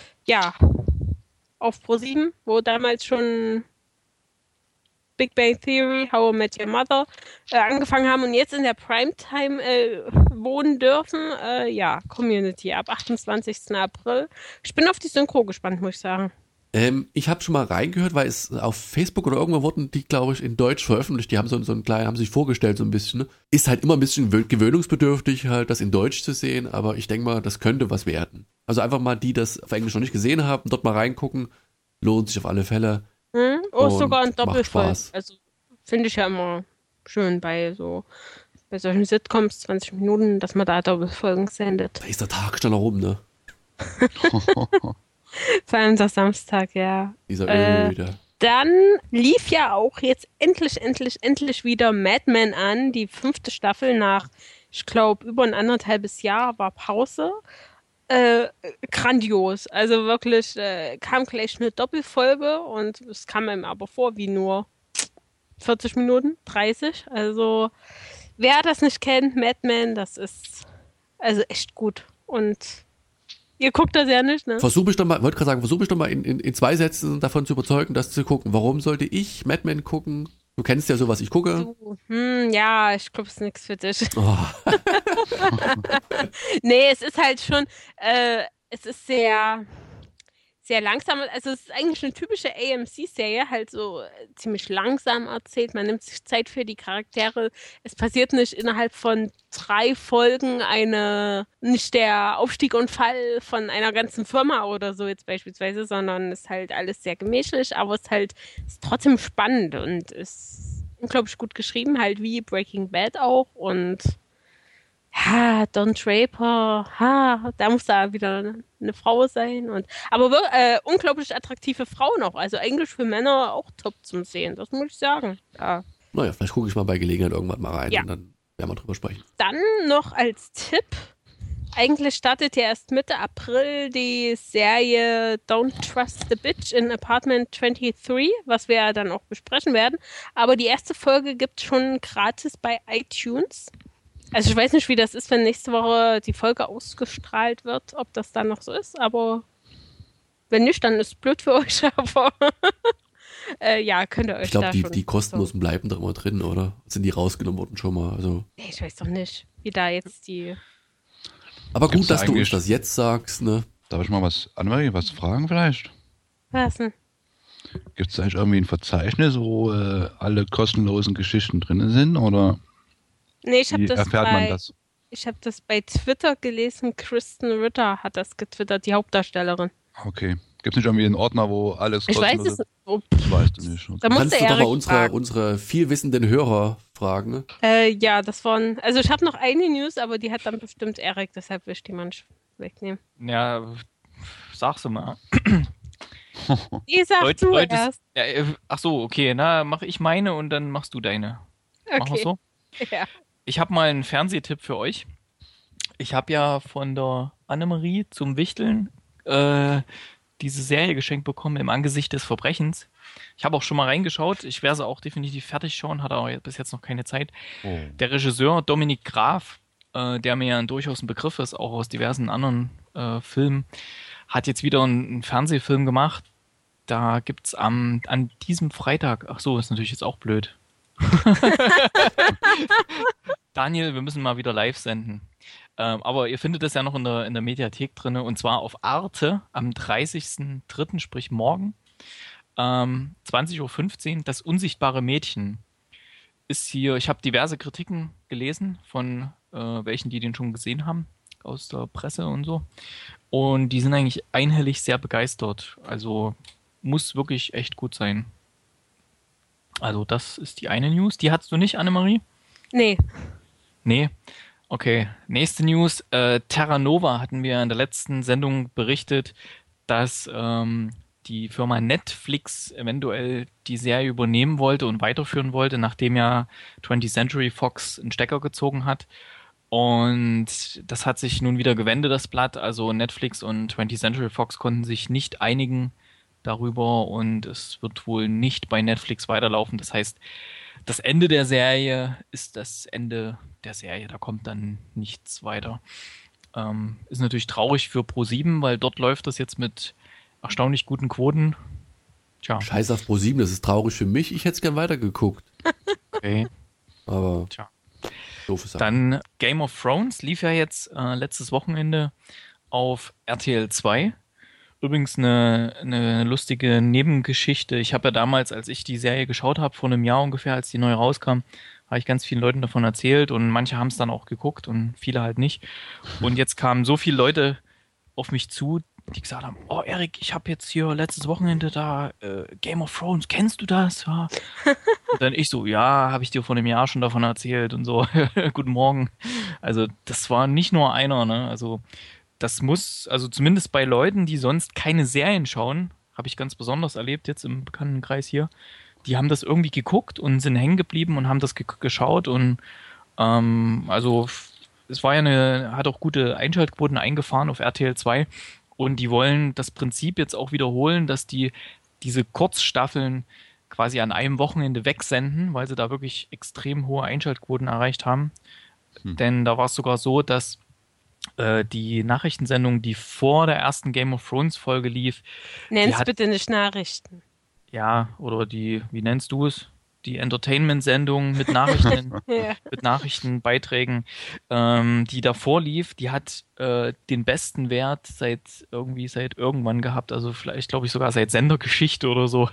Auf ProSieben, wo damals schon Big Bang Theory, How I Met Your Mother angefangen haben und jetzt in der Primetime wohnen dürfen. Community ab 28. April. Ich bin auf die Synchro gespannt, muss ich sagen. Ich habe schon mal reingehört, weil es auf Facebook oder irgendwo wurden die, glaube ich, in Deutsch veröffentlicht. Die haben so einen kleinen, haben sich vorgestellt so ein bisschen. Ne? Ist halt immer ein bisschen gewöhnungsbedürftig, halt das in Deutsch zu sehen, aber ich denke mal, das könnte was werden. Also einfach mal die, das auf Englisch noch nicht gesehen haben, dort mal reingucken. Lohnt sich auf alle Fälle. Sogar ein Doppelfolge. Also finde ich ja immer schön bei solchen Sitcoms, 20 Minuten, dass man da Doppelfolgen sendet. Da ist der Tag schneller rum, ne? Vor allem das Samstag, ja. Dieser wieder. Dann lief ja auch jetzt endlich wieder Mad Men an. Die 5. Staffel nach, ich glaube, über 1,5 Jahr war Pause. Grandios. Also wirklich kam gleich eine Doppelfolge und es kam einem aber vor wie nur 40 Minuten, 30. Also wer das nicht kennt, Mad Men, das ist also echt gut. Und ihr guckt das ja nicht, ne? Versuch mich doch mal in 2 Sätzen davon zu überzeugen, das zu gucken. Warum sollte ich Mad Men gucken? Du kennst ja so, was ich gucke. Ja, ich glaube, es ist nichts für dich. Oh. Nee, es ist halt schon, es ist sehr, sehr langsam. Also es ist eigentlich eine typische AMC-Serie, halt so ziemlich langsam erzählt. Man nimmt sich Zeit für die Charaktere. Es passiert nicht innerhalb von 3 Folgen nicht der Aufstieg und Fall von einer ganzen Firma oder so jetzt beispielsweise, sondern es ist halt alles sehr gemächlich, aber es ist trotzdem spannend und ist unglaublich gut geschrieben, halt wie Breaking Bad auch und Don Draper, da muss da wieder eine Frau sein aber unglaublich attraktive Frauen auch, also Englisch für Männer auch top zum Sehen, das muss ich sagen. Ja. Naja, vielleicht gucke ich mal bei Gelegenheit irgendwann mal rein Ja. und dann werden wir drüber sprechen. Dann noch als Tipp, eigentlich startet ja erst Mitte April die Serie Don't Trust the Bitch in Apartment 23, was wir ja dann auch besprechen werden, aber die erste Folge gibt's schon gratis bei iTunes. Also ich weiß nicht, wie das ist, wenn nächste Woche die Folge ausgestrahlt wird, ob das dann noch so ist, aber wenn nicht, dann ist es blöd für euch, aber könnt ihr euch Ich glaube, schon die kostenlosen bleiben da immer drin, oder? Sind die rausgenommen worden schon mal? Also. Nee, ich weiß doch nicht, wie da jetzt die... Aber Gibt's gut, dass du uns eigentlich- das jetzt sagst, ne? Darf ich mal Annemarie, was fragen vielleicht? Was denn? Gibt es eigentlich irgendwie ein Verzeichnis, wo alle kostenlosen Geschichten drin sind? Oder Nee, ich habe wie das erfährt man das? Ich habe das bei Twitter gelesen. Kristen Ritter hat das getwittert, die Hauptdarstellerin. Okay. Gibt es nicht irgendwie einen Ordner, wo alles Ich weiß kostenlos es ist? nicht. Das weißt du nicht. Okay. Da musst Kannst du du doch mal Erik fragen. unsere vielwissenden Hörer fragen, ne? Ja, das waren. Also ich habe noch eine News, aber die hat dann bestimmt Erik, deshalb will ich die manch wegnehmen. Ja, sag's mal. Die sagst du erst. Ja, ach so, okay, na, mach ich meine und dann machst du deine. Machen wir Okay. so? Ja. Ich habe mal einen Fernsehtipp für euch. Ich habe ja von der Annemarie zum Wichteln diese Serie geschenkt bekommen im Angesicht des Verbrechens. Ich habe auch schon mal reingeschaut. Ich werde sie auch definitiv fertig schauen, hatte aber bis jetzt noch keine Zeit. Oh. Der Regisseur Dominik Graf, der mir ja durchaus ein Begriff ist, auch aus diversen anderen Filmen, hat jetzt wieder einen Fernsehfilm gemacht. Da gibt's an diesem Freitag, ach so, ist natürlich jetzt auch blöd. Daniel, wir müssen mal wieder live senden. Aber ihr findet das ja noch in der Mediathek drinne und zwar auf Arte am 30.03., sprich morgen, 20:15 Uhr, das unsichtbare Mädchen ist hier. Ich habe diverse Kritiken gelesen von welchen, die den schon gesehen haben, aus der Presse und so. Und die sind eigentlich einhellig sehr begeistert. Also muss wirklich echt gut sein. Also das ist die eine News. Die hattest du nicht, Annemarie? Nee. Nee. Okay. Nächste News. Terra Nova hatten wir in der letzten Sendung berichtet, dass die Firma Netflix eventuell die Serie übernehmen wollte und weiterführen wollte, nachdem ja 20th Century Fox einen Stecker gezogen hat. Und das hat sich nun wieder gewendet, das Blatt. Also Netflix und 20th Century Fox konnten sich nicht einigen darüber und es wird wohl nicht bei Netflix weiterlaufen. Das heißt, das Ende der Serie ist das Ende der Serie. Da kommt dann nichts weiter. Ist natürlich traurig für Pro7, weil dort läuft das jetzt mit erstaunlich guten Quoten. Tja. Scheiß auf Pro7, das ist traurig für mich. Ich hätte es gern weitergeguckt. Okay. Aber Tja. doofe Sache. Dann Game of Thrones lief ja jetzt letztes Wochenende auf RTL 2. Übrigens eine lustige Nebengeschichte. Ich habe ja damals, als ich die Serie geschaut habe, vor einem Jahr ungefähr, als die neu rauskam, habe ich ganz vielen Leuten davon erzählt und manche haben es dann auch geguckt und viele halt nicht. Und jetzt kamen so viele Leute auf mich zu, die gesagt haben, oh Erik, ich habe jetzt hier letztes Wochenende da Game of Thrones, kennst du das? Ja. Und dann ich so, ja, habe ich dir vor einem Jahr schon davon erzählt und so, guten Morgen. Also das war nicht nur einer, ne? Also das muss, also zumindest bei Leuten, die sonst keine Serien schauen, habe ich ganz besonders erlebt jetzt im Bekanntenkreis hier, die haben das irgendwie geguckt und sind hängen geblieben und haben das geschaut und also es war ja hat auch gute Einschaltquoten eingefahren auf RTL 2 und die wollen das Prinzip jetzt auch wiederholen, dass die diese Kurzstaffeln quasi an einem Wochenende wegsenden, weil sie da wirklich extrem hohe Einschaltquoten erreicht haben. Denn da war es sogar so, dass die Nachrichtensendung, die vor der ersten Game of Thrones Folge lief, Nenn's bitte nicht Nachrichten. ja, oder wie nennst du es? Die Entertainment-Sendung mit Nachrichten, Ja. mit Nachrichtenbeiträgen, die davor lief, die hat den besten Wert seit irgendwann gehabt, also vielleicht glaube ich sogar seit Sendergeschichte oder so.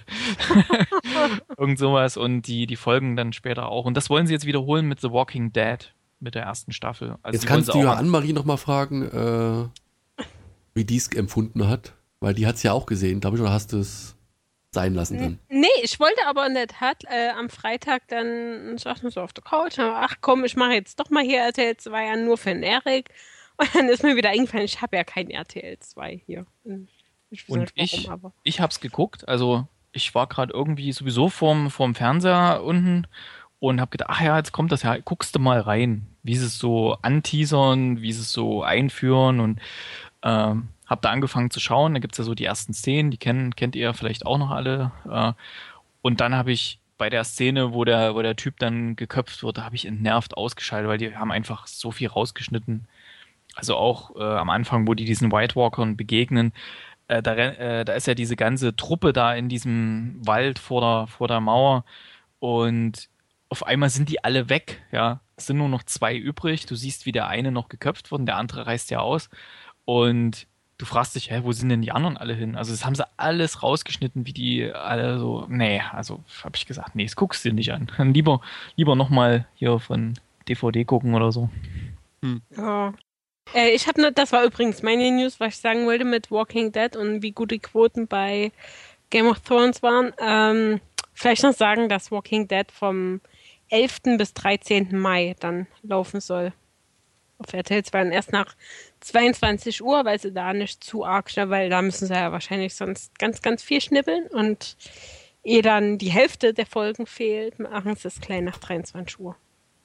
Irgend sowas und die folgen dann später auch. Und das wollen sie jetzt wiederholen mit The Walking Dead, mit der ersten Staffel. Also Jetzt kannst du ja Annemarie nochmal fragen, wie die es empfunden hat, weil die hat es ja auch gesehen, glaube ich, oder hast du es sein lassen dann? Nee, ich wollte aber in der Tat am Freitag dann, saß mir so auf der Couch, ach komm, ich mache jetzt doch mal hier RTL 2 an, nur für den Erik. Und dann ist mir wieder eingefallen, ich habe ja kein RTL 2 hier. Ich weiß Und nicht warum, aber. ich habe es geguckt, also ich war gerade irgendwie sowieso vorm Fernseher unten und habe gedacht, ach ja, jetzt kommt das ja, guckst du mal rein, wie sie es so anteasern, wie sie es so einführen und habe da angefangen zu schauen, da gibt's ja so die ersten Szenen, die kennt ihr vielleicht auch noch alle und dann habe ich bei der Szene, wo der Typ dann geköpft wird, da habe ich entnervt ausgeschaltet, weil die haben einfach so viel rausgeschnitten. Also auch am Anfang, wo die diesen White Walkern begegnen, da ist ja diese ganze Truppe da in diesem Wald vor der Mauer und auf einmal sind die alle weg, ja. Es sind nur noch 2 übrig. Du siehst, wie der eine noch geköpft wird und der andere reißt ja aus. Und du fragst dich, wo sind denn die anderen alle hin? Also das haben sie alles rausgeschnitten, wie die alle so, nee, also habe ich gesagt, nee, das guckst du dir nicht an. Dann lieber nochmal hier von DVD gucken oder so. Ja. Ich habe das war übrigens meine News, was ich sagen wollte mit Walking Dead und wie gut die Quoten bei Game of Thrones waren. Vielleicht noch sagen, dass Walking Dead vom 11. bis 13. Mai dann laufen soll. Auf RTL 2 und erst nach 22 Uhr, weil sie da nicht zu arg schnell, weil da müssen sie ja wahrscheinlich sonst ganz, ganz viel schnippeln und ehe dann die Hälfte der Folgen fehlt, machen sie es klein nach 23 Uhr.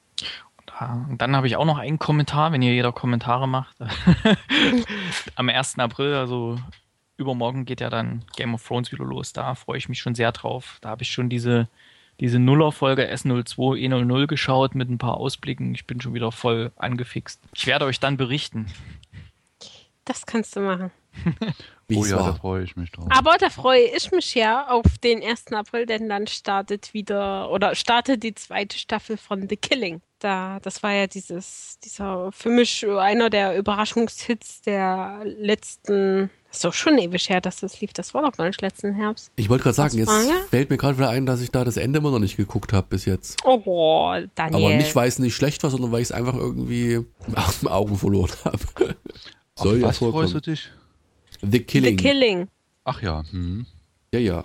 Und dann habe ich auch noch einen Kommentar, wenn ihr jeder Kommentare macht. Am 1. April, also übermorgen geht ja dann Game of Thrones wieder los. Da freue ich mich schon sehr drauf. Da habe ich schon diese Nuller-Folge S02 E00 geschaut mit ein paar Ausblicken. Ich bin schon wieder voll angefixt. Ich werde euch dann berichten. Das kannst du machen. Oh ja, da freue ich mich drauf. Aber da freue ich mich ja auf den 1. April, denn dann startet die 2. Staffel von The Killing. Das war ja dieser für mich einer der Überraschungshits der letzten, das ist doch schon ewig her, dass das lief. Das war doch gar nicht letzten Herbst. Ich wollte gerade sagen, jetzt fällt mir gerade wieder ein, dass ich da das Ende immer noch nicht geguckt habe bis jetzt. Oh, Daniel. Aber nicht, weil es nicht schlecht war, sondern weil ich es einfach irgendwie aus den Augen verloren habe. Soll ja was freust du vorkommen. dich? The Killing. The Killing. Ach ja. Ja.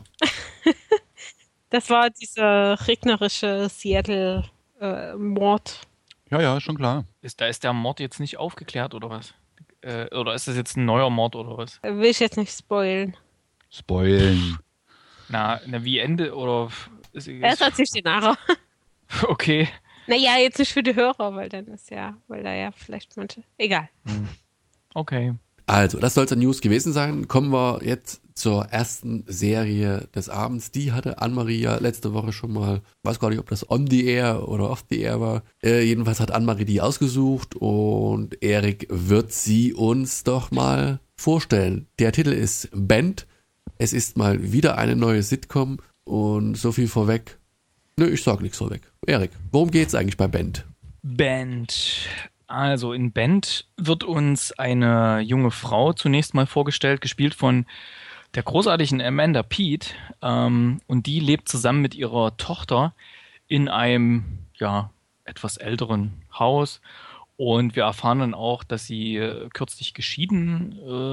Das war dieser regnerische Seattle-Mord. Ja, schon klar. Ist der Mord jetzt nicht aufgeklärt oder was? Oder ist das jetzt ein neuer Mord oder was? Will ich jetzt nicht spoilen. Spoilen. Na, wie Ende oder... Das hat sich den nachher. Okay. Naja, jetzt nicht für die Hörer, weil da ja vielleicht manche... Egal. Okay. Also, das soll es an News gewesen sein. Kommen wir jetzt zur ersten Serie des Abends. Die hatte Annemarie ja letzte Woche schon mal, weiß gar nicht, ob das on the air oder off the air war. Jedenfalls hat Annemarie die ausgesucht und Erik wird sie uns doch mal vorstellen. Der Titel ist Band. Es ist mal wieder eine neue Sitcom und so viel vorweg. Nö, ich sag nichts vorweg. Erik, worum geht's eigentlich bei Band? Band. Also in Band wird uns eine junge Frau zunächst mal vorgestellt, gespielt von der großartigen Amanda Peet. Und die lebt zusammen mit ihrer Tochter in einem, etwas älteren Haus. Und wir erfahren dann auch, dass sie kürzlich geschieden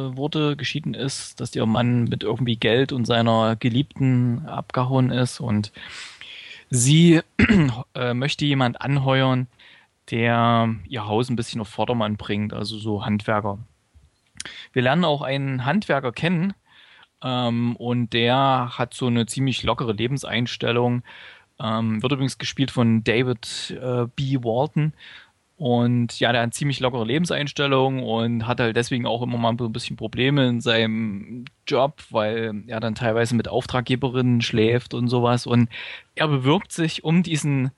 ist, dass ihr Mann mit irgendwie Geld und seiner Geliebten abgehauen ist. Und sie möchte jemand anheuern, der ihr Haus ein bisschen auf Vordermann bringt, also so Handwerker. Wir lernen auch einen Handwerker kennen und der hat so eine ziemlich lockere Lebenseinstellung, wird übrigens gespielt von David B. Walton und ja, der hat eine ziemlich lockere Lebenseinstellung und hat halt deswegen auch immer mal so ein bisschen Probleme in seinem Job, weil er dann teilweise mit Auftraggeberinnen schläft und sowas und er bewirbt sich um diesen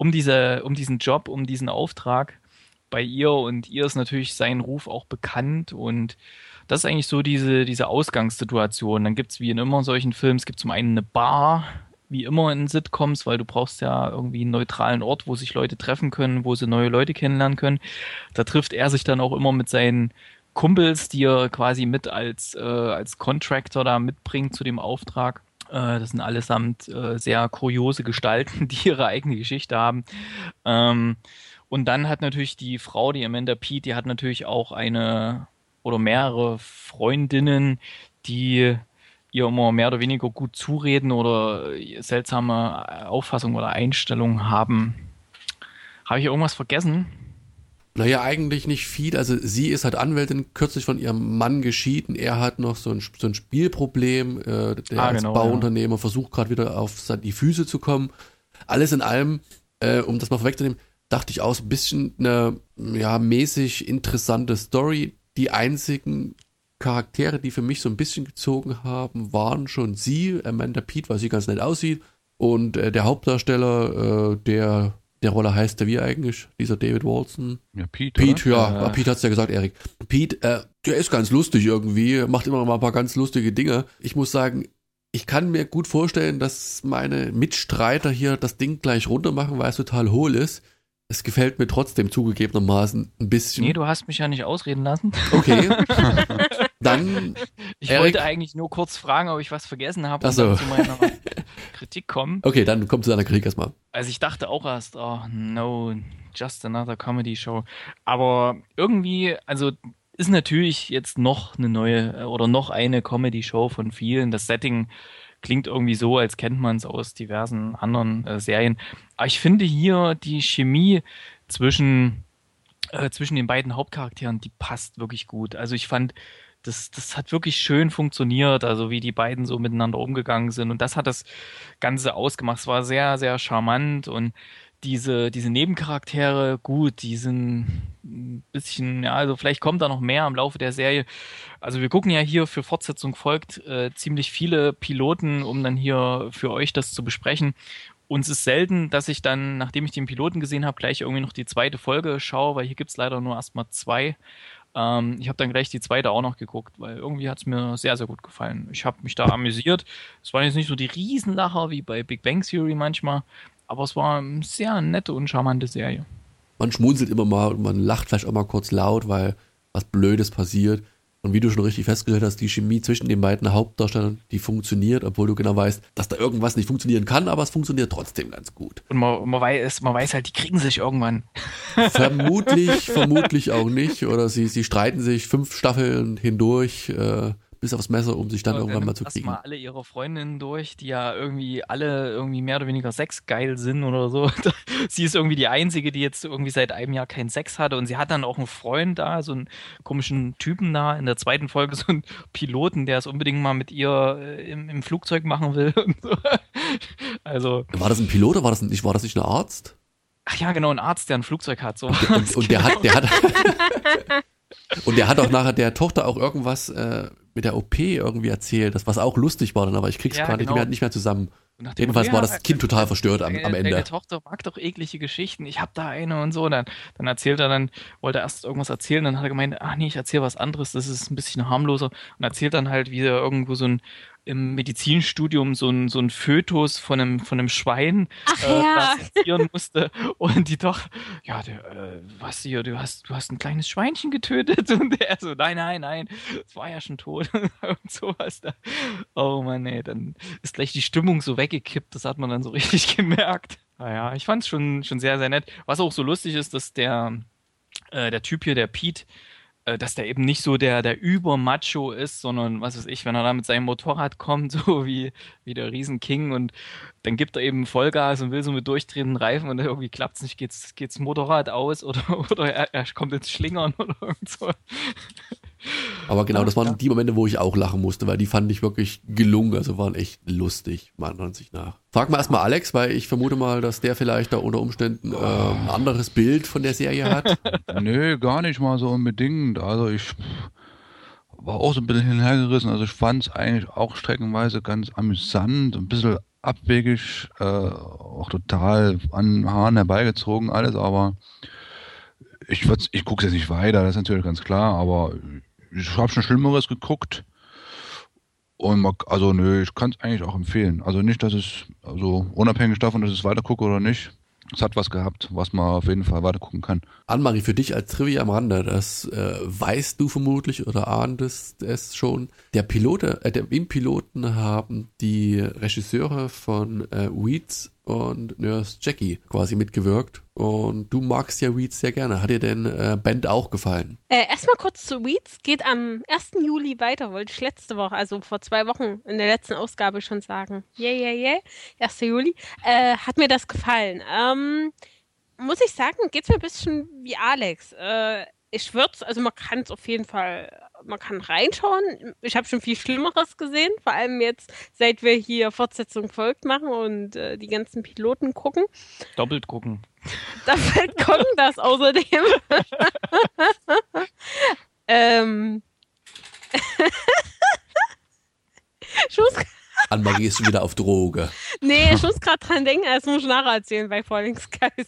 Job, um diesen Auftrag bei ihr und ihr ist natürlich sein Ruf auch bekannt und das ist eigentlich so diese Ausgangssituation. Dann gibt's wie in immer solchen Filmen, es gibt zum einen eine Bar, wie immer in Sitcoms, weil du brauchst ja irgendwie einen neutralen Ort, wo sich Leute treffen können, wo sie neue Leute kennenlernen können. Da trifft er sich dann auch immer mit seinen Kumpels, die er quasi mit als Contractor da mitbringt zu dem Auftrag. Das sind allesamt sehr kuriose Gestalten, die ihre eigene Geschichte haben. Und dann hat natürlich die Frau, die Amanda Peet, die hat natürlich auch eine oder mehrere Freundinnen, die ihr immer mehr oder weniger gut zureden oder seltsame Auffassungen oder Einstellungen haben. Habe ich irgendwas vergessen? Naja, eigentlich nicht viel. Also sie ist halt Anwältin, kürzlich von ihrem Mann geschieden. Er hat noch so ein Spielproblem. Der als Bauunternehmer versucht gerade wieder auf die Füße zu kommen. Alles in allem, um das mal vorwegzunehmen, dachte ich auch so ein bisschen eine mäßig interessante Story. Die einzigen Charaktere, die für mich so ein bisschen gezogen haben, waren schon sie, Amanda Peet, weil sie ganz nett aussieht. Und der Hauptdarsteller, der Rolle heißt der wie eigentlich? Dieser David Walton? Ja, Pete, Pete, ja. Pete hat's ja gesagt, Erik. Pete, der ist ganz lustig irgendwie, macht immer mal ein paar ganz lustige Dinge. Ich muss sagen, ich kann mir gut vorstellen, dass meine Mitstreiter hier das Ding gleich runter machen, weil es total hohl ist. Es gefällt mir trotzdem zugegebenermaßen ein bisschen. Nee, du hast mich ja nicht ausreden lassen. Okay. Dann. Ich wollte eigentlich nur kurz fragen, ob ich was vergessen habe und dann zu meiner Kritik kommen. Okay, dann kommt zu deiner Kritik erstmal. Also ich dachte auch erst, oh no, just another comedy show. Aber irgendwie, also ist natürlich jetzt noch eine neue oder noch eine Comedy Show von vielen. Das Setting klingt irgendwie so, als kennt man es aus diversen anderen Serien. Aber ich finde hier die Chemie zwischen den beiden Hauptcharakteren, die passt wirklich gut. Also ich fand, das hat wirklich schön funktioniert, also wie die beiden so miteinander umgegangen sind. Und das hat das Ganze ausgemacht. Es war sehr, sehr charmant und diese Nebencharaktere, gut, die sind ein bisschen, also vielleicht kommt da noch mehr im Laufe der Serie. Also wir gucken ja hier für Fortsetzung folgt ziemlich viele Piloten, um dann hier für euch das zu besprechen. Und es ist selten, dass ich dann, nachdem ich den Piloten gesehen habe, gleich irgendwie noch die zweite Folge schaue, weil hier gibt's leider nur erstmal 2. Ich habe dann gleich die zweite auch noch geguckt, weil irgendwie hat's mir sehr, sehr gut gefallen. Ich habe mich da amüsiert. Es waren jetzt nicht so die Riesenlacher wie bei Big Bang Theory manchmal, aber es war eine sehr nette und charmante Serie. Man schmunzelt immer mal und man lacht vielleicht auch mal kurz laut, weil was Blödes passiert. Und wie du schon richtig festgestellt hast, die Chemie zwischen den beiden Hauptdarstellern, die funktioniert, obwohl du genau weißt, dass da irgendwas nicht funktionieren kann, aber es funktioniert trotzdem ganz gut. Und man weiß halt, die kriegen sich irgendwann. Vermutlich auch nicht. Oder sie streiten sich 5 Staffeln hindurch. bis aufs Messer, um sich dann irgendwann mal zu kriegen. Mal alle ihre Freundinnen durch, die ja irgendwie alle irgendwie mehr oder weniger sexgeil sind oder so. Sie ist irgendwie die Einzige, die jetzt irgendwie seit einem Jahr keinen Sex hatte und sie hat dann auch einen Freund da, so einen komischen Typen da in der zweiten Folge, so einen Piloten, der es unbedingt mal mit ihr im Flugzeug machen will und so. Also. War das ein Pilot oder war das nicht ein Arzt? Ach ja, genau, ein Arzt, der ein Flugzeug hat. So. Und der hat und der hat auch nachher der Tochter auch irgendwas mit der OP irgendwie erzählt, was auch lustig war dann, aber ich krieg's gerade nicht mehr zusammen. Jedenfalls war das Kind total verstört am Ende. Deine Tochter mag doch eklige Geschichten, ich hab da eine und so. Dann erzählt er wollte er erst irgendwas erzählen, dann hat er gemeint, ach nee, ich erzähle was anderes, das ist ein bisschen harmloser. Und erzählt dann halt, wie er irgendwo im Medizinstudium so ein Fötus von einem Schwein assistieren musste und die doch, ja, du hast ein kleines Schweinchen getötet und er so, nein, es war ja schon tot und sowas da. Oh Mann, ey, dann ist gleich die Stimmung so weggekippt, das hat man dann so richtig gemerkt. Naja, ich fand's schon sehr, sehr nett. Was auch so lustig ist, dass der Typ hier, der Pete, dass der eben nicht so der Übermacho ist, sondern, was weiß ich, wenn er da mit seinem Motorrad kommt, so wie der Riesenking und dann gibt er eben Vollgas und will so mit durchdrehenden Reifen und irgendwie klappt's nicht, geht's Motorrad aus oder er kommt ins Schlingern oder irgend so. Aber genau, das waren die Momente, wo ich auch lachen musste, weil die fand ich wirklich gelungen, also waren echt lustig, meiner Ansicht nach. Frag mal erstmal Alex, weil ich vermute mal, dass der vielleicht da unter Umständen ein anderes Bild von der Serie hat. Nö, gar nicht mal so unbedingt. Also ich war auch so ein bisschen hinhergerissen. Also ich fand es eigentlich auch streckenweise ganz amüsant, ein bisschen abwegig, auch total an den Haaren herbeigezogen alles, aber ich gucke es jetzt nicht weiter, das ist natürlich ganz klar, aber ich habe schon Schlimmeres geguckt und ich kann es eigentlich auch empfehlen. Also nicht, dass es, also unabhängig davon, dass ich es weitergucke oder nicht, es hat was gehabt, was man auf jeden Fall weitergucken kann. Annemarie, für dich als Trivia am Rande, das weißt du vermutlich oder ahntest es schon. Im Piloten haben die Regisseure von Weeds und Nurse Jackie quasi mitgewirkt. Und du magst ja Weeds sehr gerne. Hat dir denn Band auch gefallen? Erstmal kurz zu Weeds. Geht am 1. Juli weiter, wollte ich letzte Woche, also vor 2 Wochen in der letzten Ausgabe schon sagen. 1. Juli. Hat mir das gefallen. Muss ich sagen, geht's mir ein bisschen wie Alex. Ich würde es, also man kann es auf jeden Fall, man kann reinschauen. Ich habe schon viel Schlimmeres gesehen, vor allem jetzt, seit wir hier Fortsetzung folgt machen und die ganzen Piloten gucken. Doppelt gucken. Doppelt gucken, das außerdem. Ich muss Annemarie ist schon wieder auf Droge. Nee, ich muss gerade dran denken, das muss ich nacherzählen bei Falling Skies.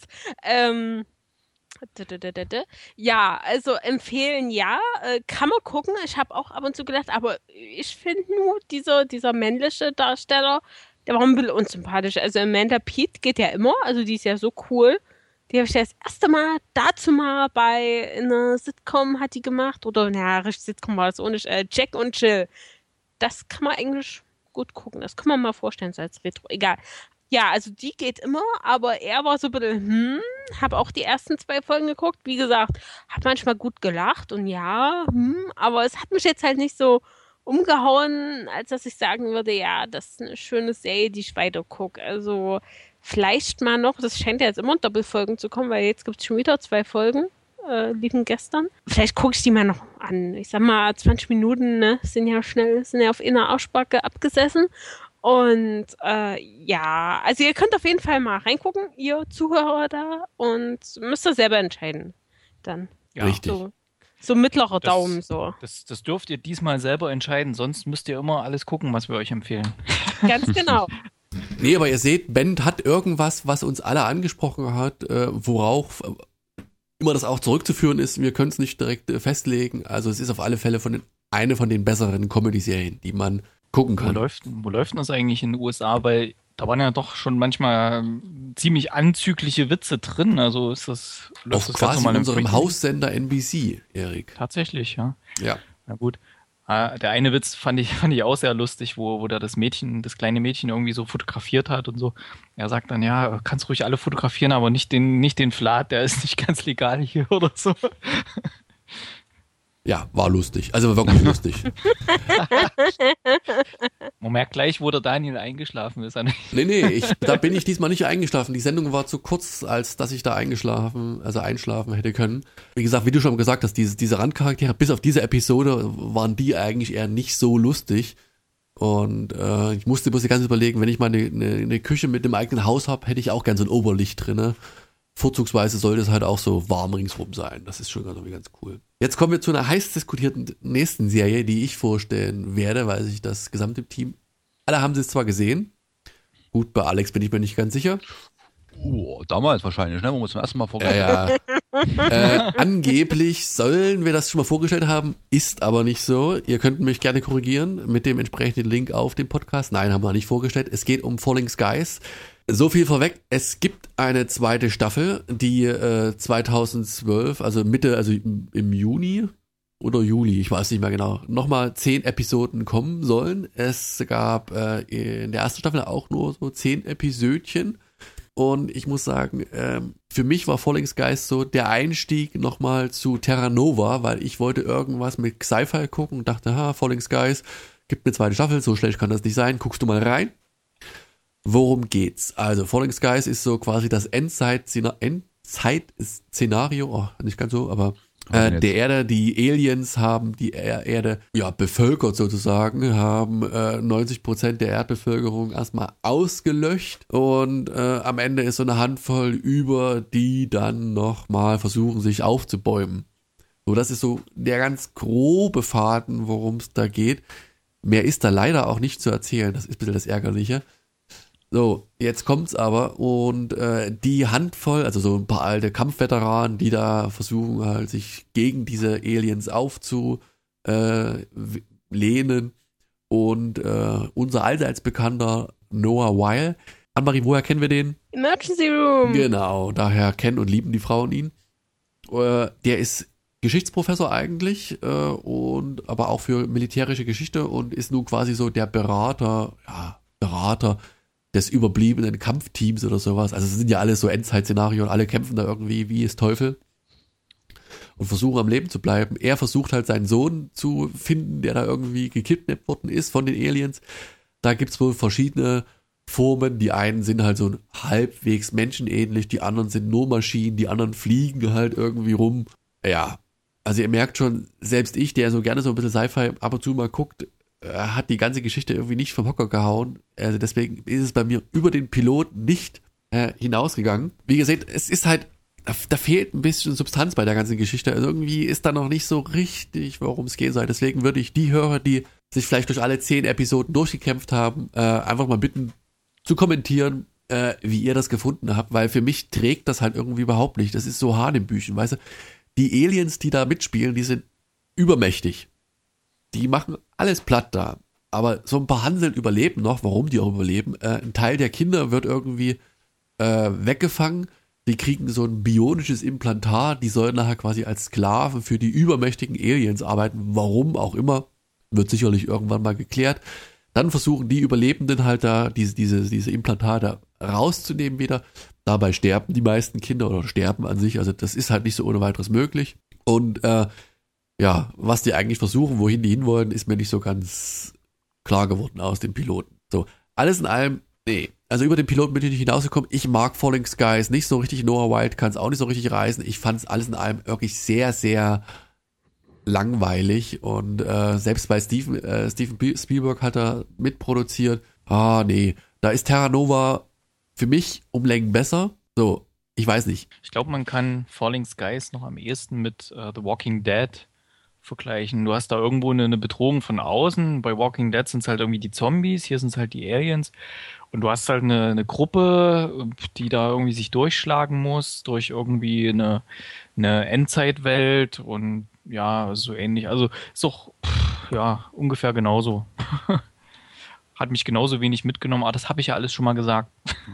Ja, also empfehlen ja, kann man gucken. Ich habe auch ab und zu gedacht, aber ich finde nur dieser männliche Darsteller, der war ein bisschen unsympathisch. Also Amanda Peet geht ja immer, also die ist ja so cool. Die habe ich ja das erste Mal dazu mal bei einer Sitcom hat die gemacht. Oder, naja, richtig Sitcom war das auch nicht. Jack und Jill. Das kann man eigentlich gut gucken. Das kann man mal vorstellen, so als Retro. Egal. Ja, also die geht immer, aber er war so ein bisschen, habe auch die ersten 2 Folgen geguckt. Wie gesagt, hat manchmal gut gelacht und ja, aber es hat mich jetzt halt nicht so umgehauen, als dass ich sagen würde, ja, das ist eine schöne Serie, die ich weiter gucke. Also vielleicht mal noch, das scheint ja jetzt immer in Doppelfolgen zu kommen, weil jetzt gibt es schon wieder 2 Folgen, liefen gestern. Vielleicht gucke ich die mal noch an. Ich sag mal, 20 Minuten, ne, sind ja auf einer Arschbacke abgesessen. Und ja, also ihr könnt auf jeden Fall mal reingucken, ihr Zuhörer da, und müsst ihr selber entscheiden. Dann. Ja. Richtig. So mittlerer Daumen so. Das dürft ihr diesmal selber entscheiden, sonst müsst ihr immer alles gucken, was wir euch empfehlen. Ganz genau. Nee, aber ihr seht, Band hat irgendwas, was uns alle angesprochen hat, worauf immer das auch zurückzuführen ist. Wir können es nicht direkt festlegen. Also es ist auf alle Fälle eine von den besseren Comedy-Serien, die man gucken kann. Wo läuft denn das eigentlich in den USA? Weil da waren ja doch schon manchmal ziemlich anzügliche Witze drin. Also ist das auf quasi unserem Haussender NBC, Erik. Tatsächlich, ja. Ja. Na gut. Der eine Witz fand ich auch sehr lustig, wo da das kleine Mädchen irgendwie so fotografiert hat und so. Er sagt dann, ja, kannst ruhig alle fotografieren, aber nicht den Flat, der ist nicht ganz legal hier oder so. Ja, war lustig. Also wirklich lustig. Man merkt gleich, wo der Daniel eingeschlafen ist. Nee, da bin ich diesmal nicht eingeschlafen. Die Sendung war zu kurz, als dass ich da einschlafen hätte können. Wie gesagt, wie du schon gesagt hast, diese Randcharaktere, bis auf diese Episode, waren die eigentlich eher nicht so lustig. Und ich musste bloß die ganze Zeit überlegen, wenn ich mal eine Küche mit einem eigenen Haus habe, hätte ich auch gern so ein Oberlicht drinne. Vorzugsweise sollte es halt auch so warm ringsrum sein. Das ist schon irgendwie ganz cool. Jetzt kommen wir zu einer heiß diskutierten nächsten Serie, die ich vorstellen werde, weil sich das gesamte Team, alle haben sie es zwar gesehen. Gut, bei Alex bin ich mir nicht ganz sicher. Damals wahrscheinlich, ne? Wo wir es zum ersten Mal vorgestellt haben. Angeblich sollen wir das schon mal vorgestellt haben, ist aber nicht so. Ihr könnt mich gerne korrigieren mit dem entsprechenden Link auf dem Podcast. Nein, haben wir nicht vorgestellt. Es geht um Falling Skies. So viel vorweg, es gibt eine zweite Staffel, die 2012, also im Juni oder Juli, ich weiß nicht mehr genau, nochmal 10 Episoden kommen sollen. Es gab in der ersten Staffel auch nur so 10 Episödchen und ich muss sagen, für mich war Falling Skies so der Einstieg nochmal zu Terra Nova, weil ich wollte irgendwas mit Sci-Fi gucken und dachte, Falling Skies, gibt eine zweite Staffel, so schlecht kann das nicht sein, guckst du mal rein. Worum geht's? Also Falling Skies ist so quasi das Endzeit-Szenario, nicht ganz so, aber der Erde, die Aliens haben die Erde bevölkert sozusagen, haben 90% der Erdbevölkerung erstmal ausgelöscht und am Ende ist so eine Handvoll über, die dann nochmal versuchen, sich aufzubäumen. So, das ist so der ganz grobe Faden, worum es da geht. Mehr ist da leider auch nicht zu erzählen, das ist ein bisschen das Ärgerliche. So, jetzt kommt's aber und die Handvoll, also so ein paar alte Kampfveteranen, die da versuchen halt sich gegen diese Aliens aufzulehnen und unser allseits bekannter Noah Weil. Annemarie, woher kennen wir den? Emergency Room. Genau, daher kennen und lieben die Frauen ihn. Der ist Geschichtsprofessor eigentlich und aber auch für militärische Geschichte und ist nun quasi so der Berater des überbliebenen Kampfteams oder sowas. Also es sind ja alles so Endzeit-Szenarien und alle kämpfen da irgendwie wie es Teufel und versuchen am Leben zu bleiben. Er versucht halt seinen Sohn zu finden, der da irgendwie gekidnappt worden ist von den Aliens. Da gibt's wohl verschiedene Formen. Die einen sind halt so halbwegs menschenähnlich, die anderen sind nur Maschinen, die anderen fliegen halt irgendwie rum. Ja, also ihr merkt schon, selbst ich, der so gerne so ein bisschen Sci-Fi ab und zu mal guckt, hat die ganze Geschichte irgendwie nicht vom Hocker gehauen. Also deswegen ist es bei mir über den Piloten nicht hinausgegangen. Wie gesagt, es ist halt, da fehlt ein bisschen Substanz bei der ganzen Geschichte. Also irgendwie ist da noch nicht so richtig, worum es gehen soll. Deswegen würde ich die Hörer, die sich vielleicht durch alle 10 Episoden durchgekämpft haben, einfach mal bitten zu kommentieren, wie ihr das gefunden habt, weil für mich trägt das halt irgendwie überhaupt nicht. Das ist so Hanebüchen, weißt du. Die Aliens, die da mitspielen, die sind übermächtig. Die machen alles platt da. Aber so ein paar Hanseln überleben noch. Warum die auch überleben? Ein Teil der Kinder wird irgendwie weggefangen. Die kriegen so ein bionisches Implantat. Die sollen nachher quasi als Sklaven für die übermächtigen Aliens arbeiten. Warum auch immer. Wird sicherlich irgendwann mal geklärt. Dann versuchen die Überlebenden halt da diese Implantate rauszunehmen wieder. Dabei sterben die meisten Kinder oder sterben an sich. Also das ist halt nicht so ohne weiteres möglich. Und was die eigentlich versuchen, wohin die hinwollen, ist mir nicht so ganz klar geworden aus dem Piloten. So, alles in allem, nee. Also über den Piloten bin ich nicht hinausgekommen. Ich mag Falling Skies nicht so richtig. Noah Weil kann es auch nicht so richtig reißen. Ich fand es alles in allem wirklich sehr, sehr langweilig. Und selbst bei Steven Spielberg hat er mitproduziert. Nee, da ist Terra Nova für mich um Längen besser. So, ich weiß nicht. Ich glaube, man kann Falling Skies noch am ehesten mit The Walking Dead vergleichen. Du hast da irgendwo eine Bedrohung von außen. Bei Walking Dead sind es halt irgendwie die Zombies, hier sind es halt die Aliens. Und du hast halt eine Gruppe, die da irgendwie sich durchschlagen muss durch irgendwie eine Endzeitwelt und ja, so ähnlich. Also ist doch ungefähr genauso. Hat mich genauso wenig mitgenommen, aber das habe ich ja alles schon mal gesagt.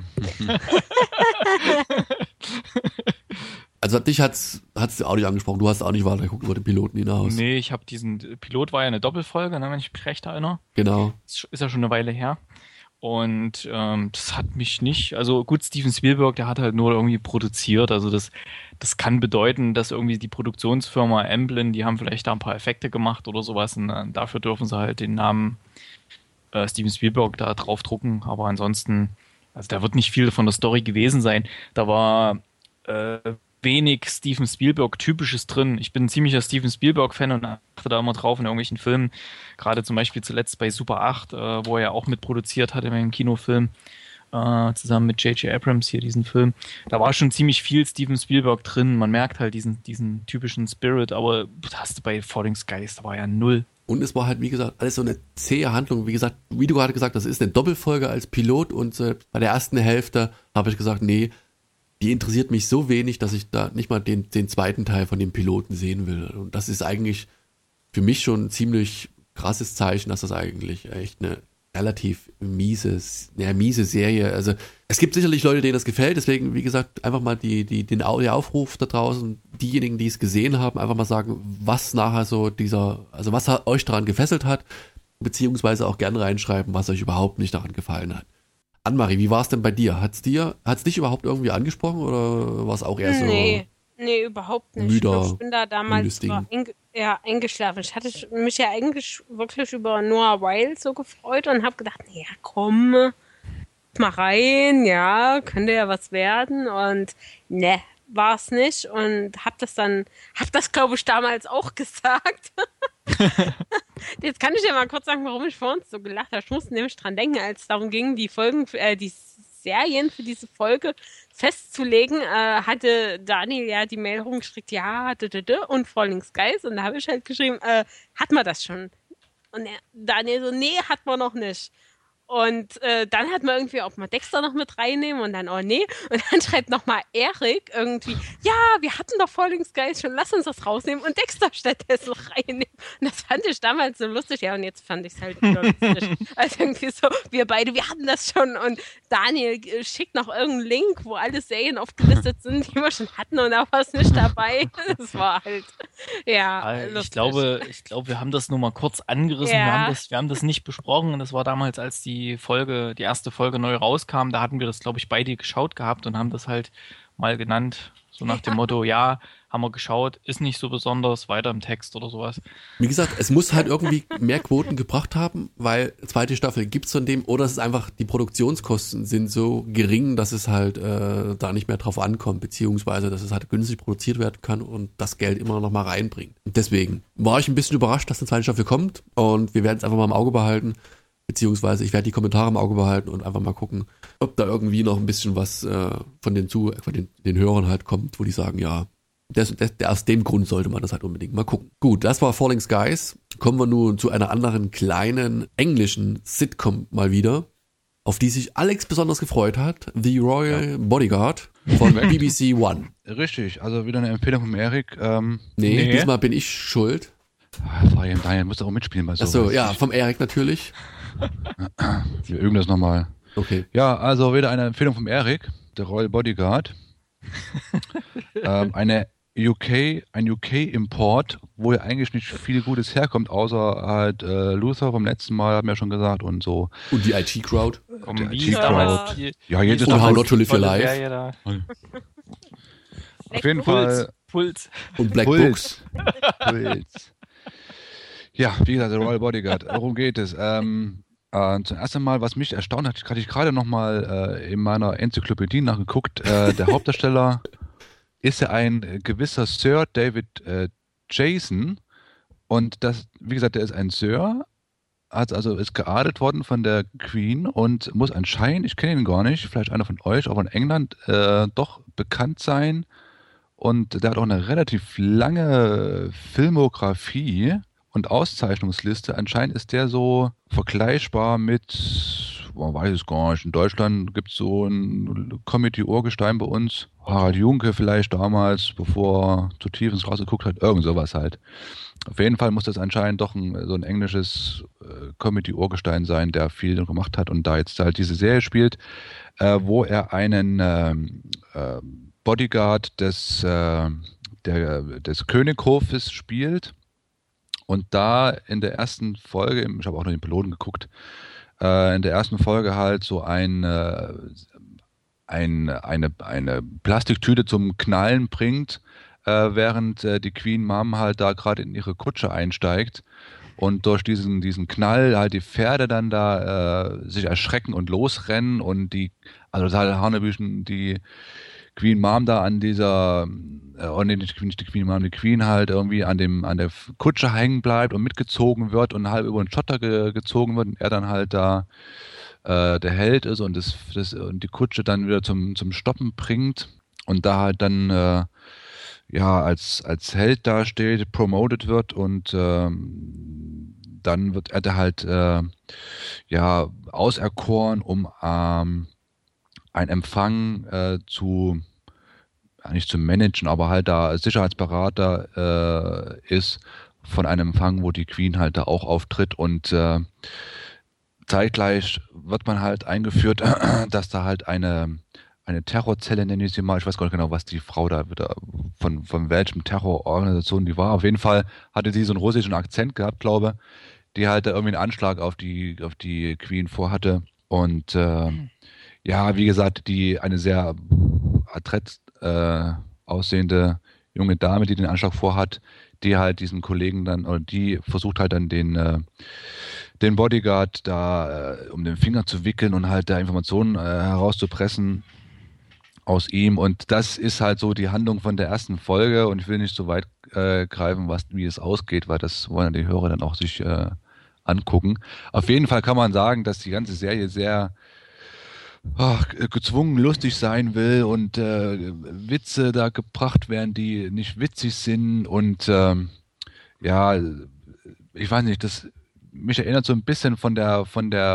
Also dich hat's auch nicht angesprochen, du hast auch nicht weitergeguckt über den Piloten hinaus. Nee, ich habe Pilot war ja eine Doppelfolge, ne, wenn ich mich recht erinnere. Genau. Ist ja schon eine Weile her. Und das hat mich nicht, also gut, Steven Spielberg, der hat halt nur irgendwie produziert, also das kann bedeuten, dass irgendwie die Produktionsfirma Amblin, die haben vielleicht da ein paar Effekte gemacht oder sowas und dafür dürfen sie halt den Namen Steven Spielberg da drauf drucken, aber ansonsten, also da wird nicht viel von der Story gewesen sein. Da war wenig Steven Spielberg-Typisches drin. Ich bin ein ziemlicher Steven Spielberg-Fan und achte da immer drauf in irgendwelchen Filmen. Gerade zum Beispiel zuletzt bei Super 8, wo er ja auch mitproduziert hat in einem Kinofilm, zusammen mit J.J. Abrams hier diesen Film. Da war schon ziemlich viel Steven Spielberg drin. Man merkt halt diesen typischen Spirit, aber das hast du bei Falling Skies, da war ja null. Und es war halt, wie gesagt, alles so eine zähe Handlung. Wie gesagt, wie du gerade gesagt hast, das ist eine Doppelfolge als Pilot und bei der ersten Hälfte habe ich gesagt, nee, die interessiert mich so wenig, dass ich da nicht mal den zweiten Teil von dem Piloten sehen will. Und das ist eigentlich für mich schon ein ziemlich krasses Zeichen, dass das eigentlich echt eine relativ miese Serie. Also es gibt sicherlich Leute, denen das gefällt, deswegen, wie gesagt, einfach mal den Aufruf da draußen, diejenigen, die es gesehen haben, einfach mal sagen, was nachher so was euch daran gefesselt hat, beziehungsweise auch gerne reinschreiben, was euch überhaupt nicht daran gefallen hat. Annemarie, wie war es denn bei dir? Hat's dich überhaupt irgendwie angesprochen oder war es auch eher so? Nee, überhaupt nicht. Ich bin da damals eingeschlafen. Ich hatte mich ja eigentlich wirklich über Noah Wyle so gefreut und habe gedacht, ja komm, mal rein, ja, könnte ja was werden und ne, war es nicht und hab das glaube ich damals auch gesagt. Jetzt kann ich ja mal kurz sagen, warum ich vor uns so gelacht habe. Ich musste nämlich dran denken, als es darum ging, die Serien für diese Folge festzulegen, hatte Daniel ja die Mail rumgeschickt, ja, und Falling Skies. Und da habe ich halt geschrieben, hat man das schon? Und Daniel so, nee, hat man noch nicht. Und dann hat man irgendwie auch mal Dexter noch mit reinnehmen und dann, oh nee. Und dann schreibt nochmal Erik irgendwie, ja, wir hatten doch Falling Skies schon, lass uns das rausnehmen und Dexter stattdessen reinnehmen. Und das fand ich damals so lustig. Ja, und jetzt fand ich es halt wieder lustig. Also irgendwie so, wir hatten das schon. Und Daniel schickt noch irgendeinen Link, wo alle Serien aufgelistet sind, die wir schon hatten und da war es nicht dabei. Das war halt, ja, ich glaube, wir haben das nur mal kurz angerissen. Ja. Wir haben das nicht besprochen und das war damals, als die erste Folge neu rauskam, da hatten wir das, glaube ich, beide geschaut gehabt und haben das halt mal genannt, so nach dem Motto, ja, haben wir geschaut, ist nicht so besonders, weiter im Text oder sowas. Wie gesagt, es muss halt irgendwie mehr Quoten gebracht haben, weil zweite Staffel gibt's von dem, oder es ist einfach, die Produktionskosten sind so gering, dass es halt da nicht mehr drauf ankommt, beziehungsweise, dass es halt günstig produziert werden kann und das Geld immer noch mal reinbringt. Und deswegen war ich ein bisschen überrascht, dass eine zweite Staffel kommt und wir werden es einfach mal im Auge behalten. Beziehungsweise ich werde die Kommentare im Auge behalten und einfach mal gucken, ob da irgendwie noch ein bisschen was von den Hörern halt kommt, wo die sagen, ja, aus dem Grund sollte man das halt unbedingt mal gucken. Gut, das war Falling Skies. Kommen wir nun zu einer anderen kleinen englischen Sitcom mal wieder, auf die sich Alex besonders gefreut hat. The Royal Bodyguard von BBC One. Richtig, also wieder eine Empfehlung von Erik. Nee, diesmal bin ich schuld. Daniel muss auch mitspielen bei sowas. Achso, ja, vom Erik natürlich. Wir üben das nochmal. Okay. Ja, also wieder eine Empfehlung vom Erik, der Royal Bodyguard. Ein UK-Import, wo ja eigentlich nicht viel Gutes herkommt, außer halt Luther vom letzten Mal, haben wir ja schon gesagt, und so. Und die IT-Crowd. Ja, jedes und How Not to Live Your Life. Auf jeden Fall. Puls. Und Black Books. Puls. Ja, wie gesagt, der Royal Bodyguard. Worum geht es? Zum ersten Mal, was mich erstaunt hat, hatte ich gerade nochmal in meiner Enzyklopädie nachgeguckt. Der Hauptdarsteller ist ja ein gewisser Sir David Jason. Und das, wie gesagt, der ist ein Sir, ist geadelt worden von der Queen und muss anscheinend, ich kenne ihn gar nicht, vielleicht einer von euch, aber in England doch bekannt sein. Und der hat auch eine relativ lange Filmografie und Auszeichnungsliste. Anscheinend ist der so vergleichbar mit, man weiß es gar nicht, in Deutschland gibt es so ein Comedy-Urgestein bei uns. Harald Junke vielleicht damals, bevor er zu tief ins Gras geguckt hat, irgend sowas halt. Auf jeden Fall muss das anscheinend doch so ein englisches Comedy-Urgestein sein, der viel gemacht hat und da jetzt halt diese Serie spielt, wo er einen Bodyguard des Könighofes spielt. Und da in der ersten Folge, ich habe auch noch den Piloten geguckt, in der ersten Folge halt so eine Plastiktüte zum Knallen bringt, während die Queen Mom halt da gerade in ihre Kutsche einsteigt und durch diesen Knall halt die Pferde dann da sich erschrecken und losrennen und also total Hanebüchen, die Queen Mom da an dieser, nicht die Queen Mom, die Queen halt irgendwie an der Kutsche hängen bleibt und mitgezogen wird und halb über den Schotter gezogen wird und er dann halt da der Held ist und und die Kutsche dann wieder zum Stoppen bringt und da halt dann als Held dasteht, promoted wird und dann wird er da halt auserkoren, um einen Empfang nicht zu managen, aber halt da Sicherheitsberater ist von einem Empfang, wo die Queen halt da auch auftritt und zeitgleich wird man halt eingeführt, dass da halt eine Terrorzelle, nenne ich sie mal, ich weiß gar nicht genau, was die Frau da wieder, von welchem Terrororganisation die war. Auf jeden Fall hatte sie so einen russischen Akzent gehabt, glaube, die halt da irgendwie einen Anschlag auf die Queen vorhatte. Und wie gesagt, eine sehr adrett aussehende junge Dame, die den Anschlag vorhat, die halt diesen Kollegen dann, oder die versucht halt dann den Bodyguard da um den Finger zu wickeln und halt da Informationen herauszupressen aus ihm. Und das ist halt so die Handlung von der ersten Folge und ich will nicht so weit greifen, wie es ausgeht, weil das wollen die Hörer dann auch sich angucken. Auf jeden Fall kann man sagen, dass die ganze Serie sehr gezwungen lustig sein will und Witze da gebracht werden, die nicht witzig sind und ich weiß nicht, mich erinnert so ein bisschen von der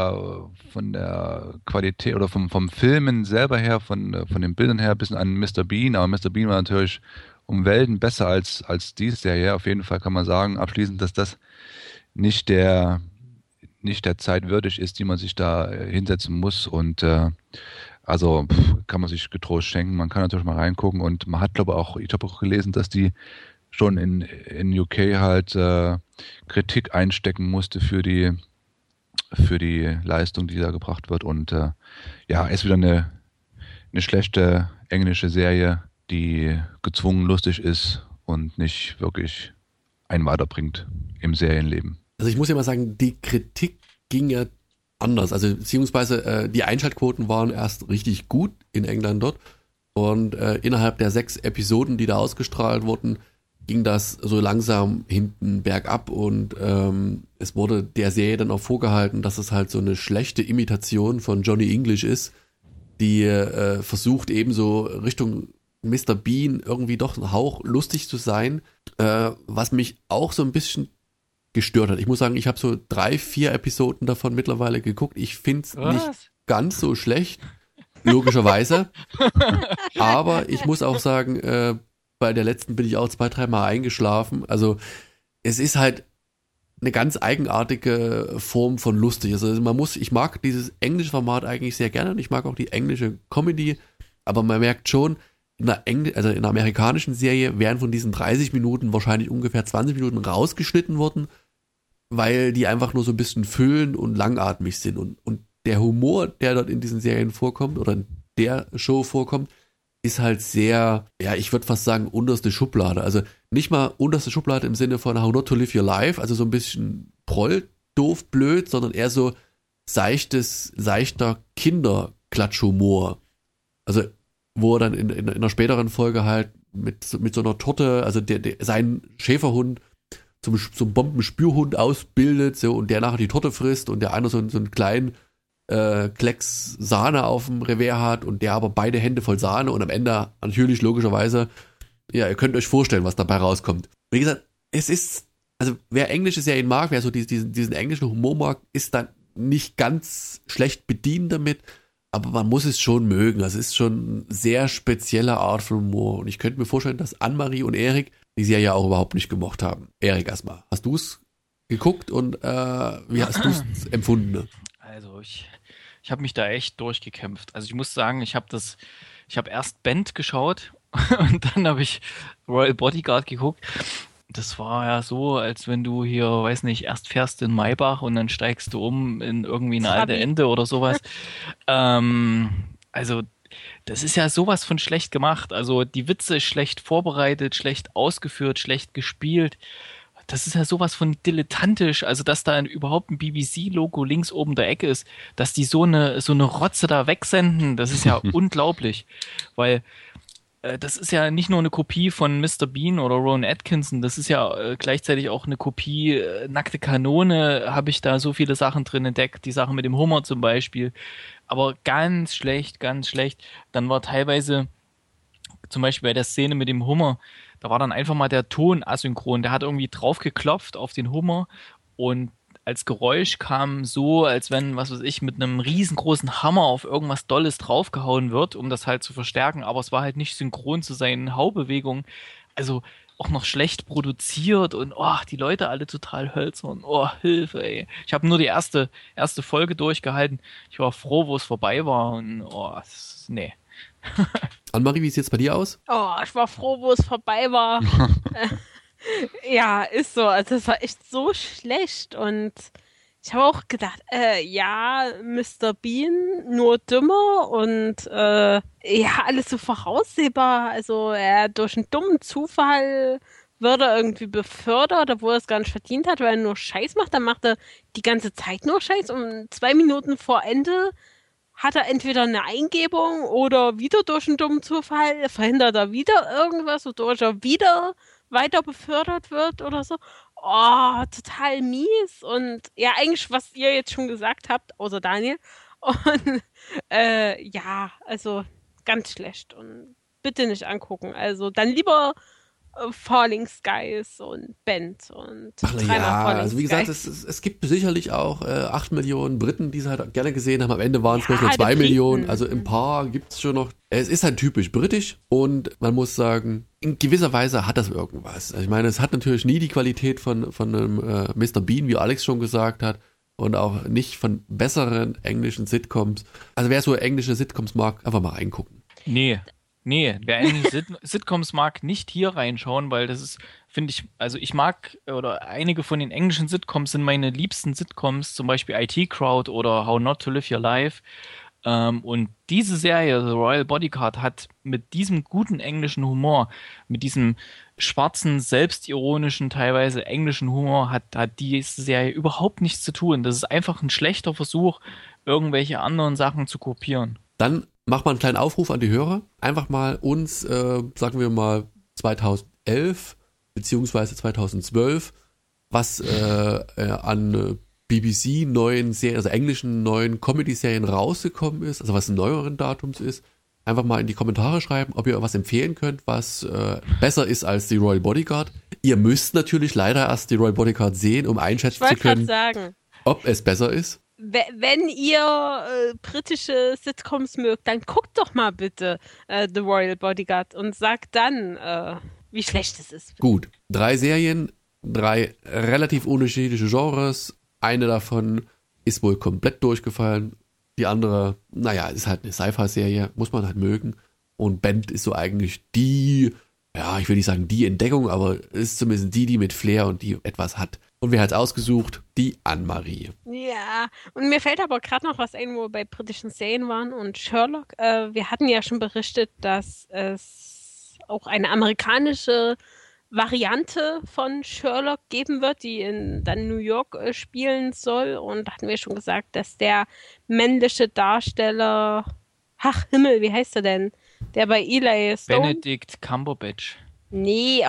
Qualität oder vom Filmen selber her, von den Bildern her, ein bisschen an Mr. Bean, aber Mr. Bean war natürlich um Welten besser als die Serie. Auf jeden Fall kann man sagen, abschließend, dass das nicht der Zeit würdig ist, die man sich da hinsetzen muss und kann man sich getrost schenken. Man kann natürlich mal reingucken und man hat, glaube ich habe auch gelesen, dass die schon in UK halt Kritik einstecken musste für die Leistung, die da gebracht wird und ist wieder eine schlechte englische Serie, die gezwungen lustig ist und nicht wirklich einen weiterbringt im Serienleben. Also ich muss ja mal sagen, die Kritik ging ja anders. Also beziehungsweise die Einschaltquoten waren erst richtig gut in England dort und innerhalb der 6 Episoden, die da ausgestrahlt wurden, ging das so langsam hinten bergab und es wurde der Serie dann auch vorgehalten, dass es halt so eine schlechte Imitation von Johnny English ist, die versucht eben so Richtung Mr. Bean irgendwie doch ein Hauch lustig zu sein, was mich auch so ein bisschen gestört hat. Ich muss sagen, ich habe so 3-4 Episoden davon mittlerweile geguckt. Ich finde es nicht ganz so schlecht, logischerweise. Aber ich muss auch sagen, bei der letzten bin ich auch 2-3 Mal eingeschlafen. Also es ist halt eine ganz eigenartige Form von lustig. Also ich mag dieses englische Format eigentlich sehr gerne und ich mag auch die englische Comedy, aber man merkt schon, in der amerikanischen Serie wären von diesen 30 Minuten wahrscheinlich ungefähr 20 Minuten rausgeschnitten worden, weil die einfach nur so ein bisschen füllend und langatmig sind. Und der Humor, der dort in diesen Serien vorkommt oder in der Show vorkommt, ist halt sehr, ich würde fast sagen, unterste Schublade. Also nicht mal unterste Schublade im Sinne von How Not to Live Your Life, also so ein bisschen Proll, doof, blöd, sondern eher so seichter Kinderklatschhumor. Also wo er dann in einer späteren Folge halt mit so einer Torte, also seinen Schäferhund zum Bombenspürhund ausbildet, so, und der nachher die Torte frisst und der eine so einen kleinen Klecks Sahne auf dem Revers hat und der aber beide Hände voll Sahne und am Ende natürlich logischerweise, ihr könnt euch vorstellen, was dabei rauskommt. Wie gesagt, es ist, also wer englische Serien mag, wer so diesen englischen Humor mag, ist dann nicht ganz schlecht bedient damit, aber man muss es schon mögen. Das ist schon eine sehr spezielle Art von Humor. Und ich könnte mir vorstellen, dass Annemarie und Erik die Serie auch überhaupt nicht gemocht haben. Erik erstmal, hast du es geguckt und wie hast du es empfunden? Also ich habe mich da echt durchgekämpft. Also ich muss sagen, ich habe erst Band geschaut und dann habe ich Royal Bodyguard geguckt. Das war ja so, als wenn du hier, weiß nicht, erst fährst in Maybach und dann steigst du um in irgendwie eine alte Trabi. Ente oder sowas. Also, das ist ja sowas von schlecht gemacht. Also, die Witze schlecht vorbereitet, schlecht ausgeführt, schlecht gespielt. Das ist ja sowas von dilettantisch. Also, dass da überhaupt ein BBC-Logo links oben der Ecke ist, dass die so eine Rotze da wegsenden, das ist ja unglaublich. Weil das ist ja nicht nur eine Kopie von Mr. Bean oder Rowan Atkinson, das ist ja gleichzeitig auch eine Kopie, Nackte Kanone, habe ich da so viele Sachen drin entdeckt, die Sache mit dem Hummer zum Beispiel, aber ganz schlecht, ganz schlecht. Dann war teilweise, zum Beispiel bei der Szene mit dem Hummer, da war dann einfach mal der Ton asynchron, der hat irgendwie drauf geklopft auf den Hummer und als Geräusch kam so, als wenn, was weiß ich, mit einem riesengroßen Hammer auf irgendwas Dolles draufgehauen wird, um das halt zu verstärken, aber es war halt nicht synchron zu seinen Haubewegungen. Also auch noch schlecht produziert und die Leute alle total hölzern. Oh, Hilfe, ey. Ich habe nur die erste Folge durchgehalten. Ich war froh, wo es vorbei war und nee. Annemarie, wie sieht es jetzt bei dir aus? Oh, ich war froh, wo es vorbei war. Ja, ist so. Also das war echt so schlecht und ich habe auch gedacht, ja, Mr. Bean, nur dümmer und ja, alles so voraussehbar. Also durch einen dummen Zufall wird er irgendwie befördert, obwohl er es gar nicht verdient hat, weil er nur Scheiß macht. Dann macht er die ganze Zeit nur Scheiß. Und 2 Minuten vor Ende hat er entweder eine Eingebung oder wieder durch einen dummen Zufall verhindert er wieder irgendwas, wodurch er wieder weiter befördert wird oder so. Oh, total mies. Und ja, eigentlich, was ihr jetzt schon gesagt habt, außer Daniel. Und ja, also ganz schlecht. Und bitte nicht angucken. Also dann lieber Falling Skies und Bend und Ach na dreimal ja, Falling also wie gesagt, Skies. es gibt sicherlich auch 8 Millionen Briten, die es halt gerne gesehen haben. Am Ende waren es Ja, bloß nur die 2 Briten. Millionen. Also ein paar gibt's schon noch. Es ist halt typisch britisch und man muss sagen, in gewisser Weise hat das irgendwas. Also ich meine, es hat natürlich nie die Qualität von einem Mr. Bean, wie Alex schon gesagt hat. Und auch nicht von besseren englischen Sitcoms. Also wer so englische Sitcoms mag, einfach mal reingucken. Nee, wer eigentlich Sitcoms mag, nicht hier reinschauen, weil das ist, finde ich, also ich mag, oder einige von den englischen Sitcoms sind meine liebsten Sitcoms, zum Beispiel IT Crowd oder How Not to Live Your Life. Und diese Serie, The Royal Bodyguard, hat mit diesem guten englischen Humor, mit diesem schwarzen, selbstironischen, teilweise englischen Humor, hat diese Serie überhaupt nichts zu tun. Das ist einfach ein schlechter Versuch, irgendwelche anderen Sachen zu kopieren. Dann macht mal einen kleinen Aufruf an die Hörer. Einfach mal uns, sagen wir mal 2011 beziehungsweise 2012, was an BBC neuen Serien, also englischen neuen Comedy-Serien rausgekommen ist, also was neueren Datums ist, einfach mal in die Kommentare schreiben, ob ihr was empfehlen könnt, was besser ist als die Royal Bodyguard. Ihr müsst natürlich leider erst die Royal Bodyguard sehen, um einschätzen zu Ich wollte gerade können, sagen, ob es besser ist. wenn ihr britische Sitcoms mögt, dann guckt doch mal bitte The Royal Bodyguard und sagt dann, wie schlecht es ist. Gut, 3 Serien, 3 relativ unterschiedliche Genres. Eine davon ist wohl komplett durchgefallen. Die andere, naja, ist halt eine Sci-Fi-Serie, muss man halt mögen. Und Bend ist so eigentlich die, ja, ich will nicht sagen die Entdeckung, aber ist zumindest die mit Flair und die etwas hat. Und wer hat's ausgesucht? Die Annemarie. Ja, und mir fällt aber gerade noch was ein, wo wir bei britischen Serien waren und Sherlock. Wir hatten ja schon berichtet, dass es auch eine amerikanische Variante von Sherlock geben wird, die in dann New York spielen soll. Und da hatten wir schon gesagt, dass der männliche Darsteller, ach Himmel, wie heißt er denn? Der bei Eli Stone? Benedict Cumberbatch. Nee,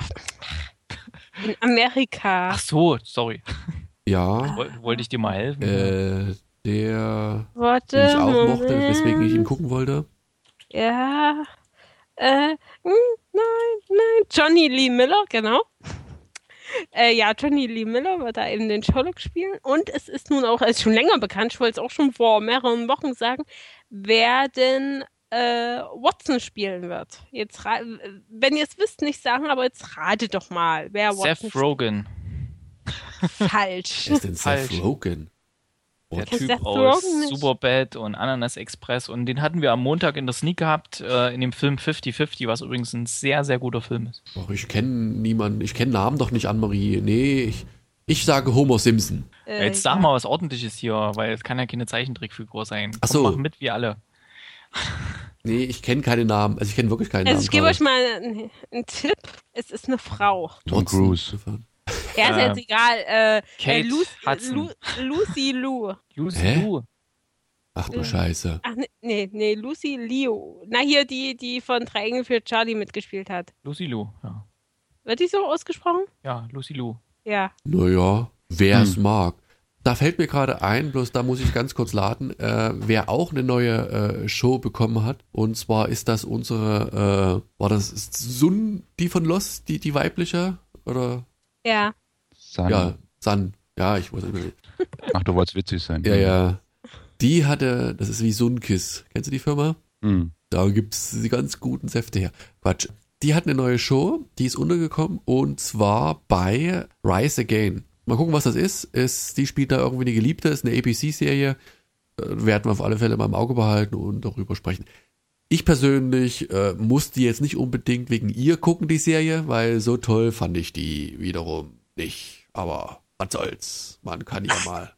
in Amerika. Ach so, sorry. Ja, Wollte ich dir mal helfen? der, Warte, den ich auch mochte, Moment. weswegen ich ihn gucken wollte. Ja, nein, Johnny Lee Miller, genau. Ja, Johnny Lee Miller wird da eben den Sherlock spielen. Und es ist nun auch, es ist schon länger bekannt, ich wollte es auch schon vor mehreren Wochen sagen, wer denn Watson spielen wird. Jetzt, wenn ihr es wisst, nicht sagen, aber jetzt ratet doch mal, wer Watson Seth Rogen. Falsch. Wer ist denn Falsch. Seth Rogen? Der Kennst du Typ Seth aus Rogen nicht? Superbad und Ananas Express. Und den hatten wir am Montag in der Sneak gehabt, in dem Film 50-50, was übrigens ein sehr, sehr guter Film ist. Och, ich kenne niemanden, ich kenne Namen doch nicht, Anne-Marie. Nee, ich sage Homer Simpson. Jetzt sag mal was Ordentliches hier, weil es kann ja keine Zeichentrickfigur sein. Ach so. Komm, mach mit wie alle. Nee, ich kenne keine Namen. Also ich kenne wirklich keinen Also Namen. ich gebe euch mal einen Tipp. Es ist eine Frau. Tom Cruise. Ja, ist jetzt egal. Kate Hudson. Lucy Liu. Lucy Hä? Liu. Ach du Scheiße. Ach, nee, Lucy Liu. Na, hier die von Drei Engel für Charlie mitgespielt hat. Lucy Liu, ja. Wird die so ausgesprochen? Ja, Lucy Liu. Ja. Naja, wer es mag. Da fällt mir gerade ein, bloß da muss ich ganz kurz laden, wer auch eine neue Show bekommen hat. Und zwar ist das unsere, war das Sun, die von Lost, die weibliche? Oder? Ja. Ja, Sun. Ja, ich weiß nicht. Ach, du wolltest witzig sein. Ja. Die hatte, das ist wie Sunkiss. Kennst du die Firma? Hm. Da gibt's die ganz guten Säfte her. Quatsch. Die hat eine neue Show, die ist untergekommen und zwar bei Rise Again. Mal gucken, was das ist. Die spielt da irgendwie eine Geliebte, ist eine ABC-Serie. Werden wir auf alle Fälle mal im Auge behalten und darüber sprechen. Ich persönlich musste jetzt nicht unbedingt wegen ihr gucken, die Serie, weil so toll fand ich die wiederum nicht. Aber was soll's? Man kann ja mal.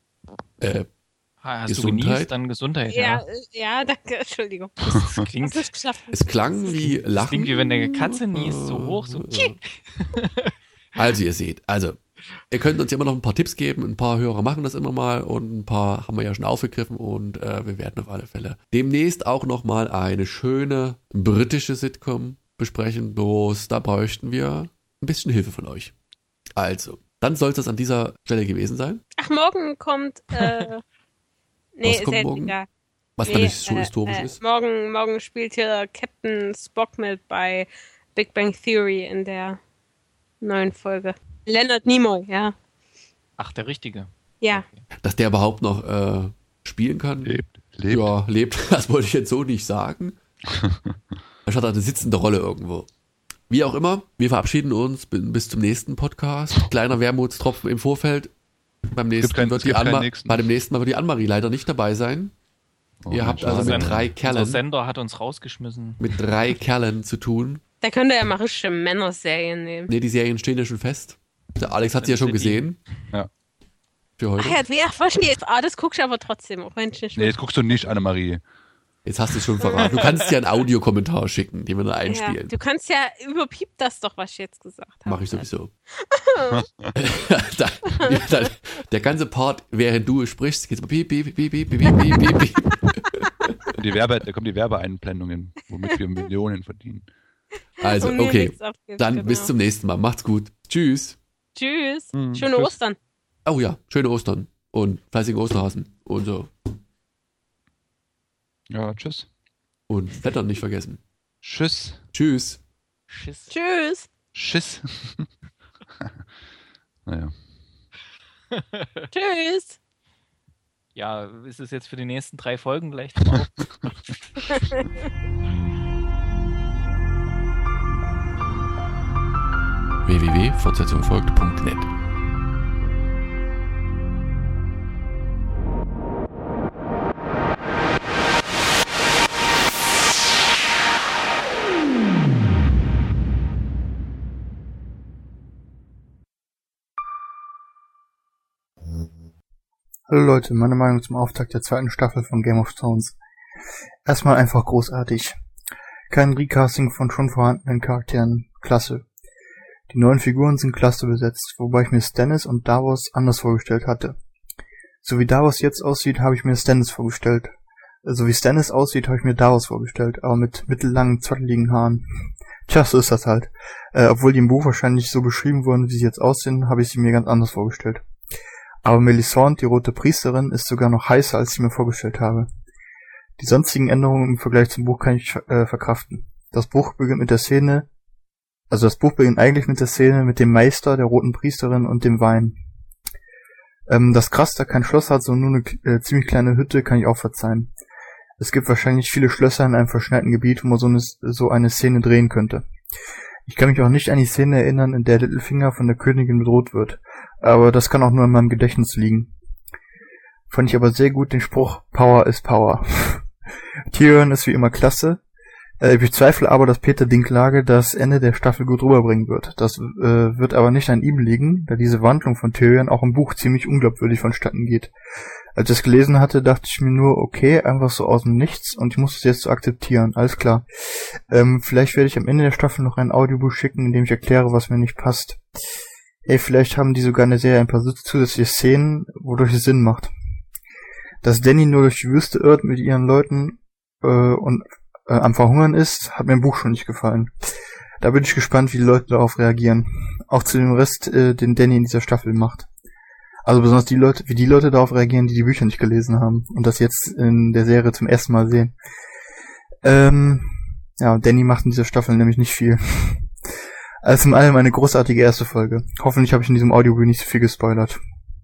Hast Gesundheit? du genießt, dann Gesundheit, ja. Ja, danke, Entschuldigung. Das klingt, Hast du geschafft? Es klang wie Lachen. das klingt wie wenn eine Katze niest, so hoch, so. Also ihr seht, ihr könnt uns ja immer noch ein paar Tipps geben, ein paar Hörer machen das immer mal und ein paar haben wir ja schon aufgegriffen und wir werden auf alle Fälle demnächst auch nochmal eine schöne britische Sitcom besprechen, bloß da bräuchten wir ein bisschen Hilfe von euch. Also, dann soll es das an dieser Stelle gewesen sein. Ach, morgen kommt, nee, Was ist kommt jetzt morgen? egal. Was da nicht so historisch ist. Morgen spielt hier Captain Spock mit bei Big Bang Theory in der neuen Folge. Leonard Nimoy, ja. Ach, der Richtige. Ja. Dass der überhaupt noch spielen kann. Lebt. Ja, lebt. Das wollte ich jetzt so nicht sagen. Er hat eine sitzende Rolle irgendwo. Wie auch immer, wir verabschieden uns bis zum nächsten Podcast. Kleiner Wermutstropfen im Vorfeld. Beim nächsten keinen- wird es gibt keinen nächsten. bei dem nächsten Mal wird die Anne-Marie leider nicht dabei sein. Oh, Ihr habt schade. also mit Unser 3 Unser Kerlen, Sender hat uns rausgeschmissen. mit 3 Kerlen zu tun. Da könnt ihr ja mal richtige Männerserien nehmen. Ne, die Serien stehen ja schon fest. Der Alex hat sie ja schon gesehen. Ja. Für heute. Ach ja, verstehe. Das guckst du aber trotzdem, auch wenn ich nicht Nee, jetzt guckst du nicht, Annemarie. Jetzt hast du es schon verraten. Du kannst ja einen Audiokommentar schicken, den wir dann Ja, einspielen. du kannst ja überpiep das doch, was ich jetzt gesagt habe. Mache ich sowieso. Der ganze Part, während du sprichst, geht's mal piep, piep, piep, piep, piep, piep, piep, piep. Da kommen die Werbeeinblendungen, womit wir Millionen verdienen. Also, Und mir okay. nichts abgibt, Dann genau. bis zum nächsten Mal. Macht's gut. Tschüss. Tschüss. Schöne Tschüss. Ostern. Oh ja, schöne Ostern. Und fleißige Osterhasen. Und so. Ja, tschüss. Und Wetter nicht vergessen. Tschüss. Tschüss. Schiss. Tschüss. Tschüss. Naja. Tschüss. Ja, ist es jetzt für die nächsten 3 Folgen gleich drauf? www.fortsetzungfolgt.net Hallo Leute, meine Meinung zum Auftakt der 2. Staffel von Game of Thrones. Erstmal einfach großartig. Kein Recasting von schon vorhandenen Charakteren. Klasse. Die neuen Figuren sind klasse besetzt, wobei ich mir Stannis und Davos anders vorgestellt hatte. So wie Davos jetzt aussieht, habe ich mir Stannis vorgestellt. So wie Stannis aussieht, habe ich mir Davos vorgestellt, aber mit mittellangen, zotteligen Haaren. Tja, so ist das halt. Obwohl die im Buch wahrscheinlich so beschrieben wurden, wie sie jetzt aussehen, habe ich sie mir ganz anders vorgestellt. Aber Melisande, die rote Priesterin, ist sogar noch heißer, als ich mir vorgestellt habe. Die sonstigen Änderungen im Vergleich zum Buch kann ich verkraften. Das Buch beginnt eigentlich mit der Szene mit dem Meister, der roten Priesterin und dem Wein. Dass Craster kein Schloss hat, sondern nur eine ziemlich kleine Hütte, kann ich auch verzeihen. Es gibt wahrscheinlich viele Schlösser in einem verschneiten Gebiet, wo man so eine Szene drehen könnte. Ich kann mich auch nicht an die Szene erinnern, in der Littlefinger von der Königin bedroht wird, aber das kann auch nur in meinem Gedächtnis liegen. Fand ich aber sehr gut den Spruch, Power is Power. Tyrion ist wie immer klasse. Ich bezweifle aber, dass Peter Dinklage das Ende der Staffel gut rüberbringen wird. Das wird aber nicht an ihm liegen, da diese Wandlung von Tyrion auch im Buch ziemlich unglaubwürdig vonstatten geht. Als ich das gelesen hatte, dachte ich mir nur, okay, einfach so aus dem Nichts und ich muss es jetzt so akzeptieren, alles klar. Vielleicht werde ich am Ende der Staffel noch ein Audiobuch schicken, in dem ich erkläre, was mir nicht passt. Vielleicht haben die sogar eine Serie ein paar zusätzliche Szenen, wodurch es Sinn macht. Dass Dany nur durch die Wüste irrt mit ihren Leuten und am Verhungern ist, hat mir im Buch schon nicht gefallen. Da bin ich gespannt, wie die Leute darauf reagieren. Auch zu dem Rest, den Dany in dieser Staffel macht. Also besonders wie die Leute darauf reagieren, die die Bücher nicht gelesen haben und das jetzt in der Serie zum ersten Mal sehen. Dany macht in dieser Staffel nämlich nicht viel. Also in allem eine großartige erste Folge. Hoffentlich habe ich in diesem Audiobuch nicht so viel gespoilert.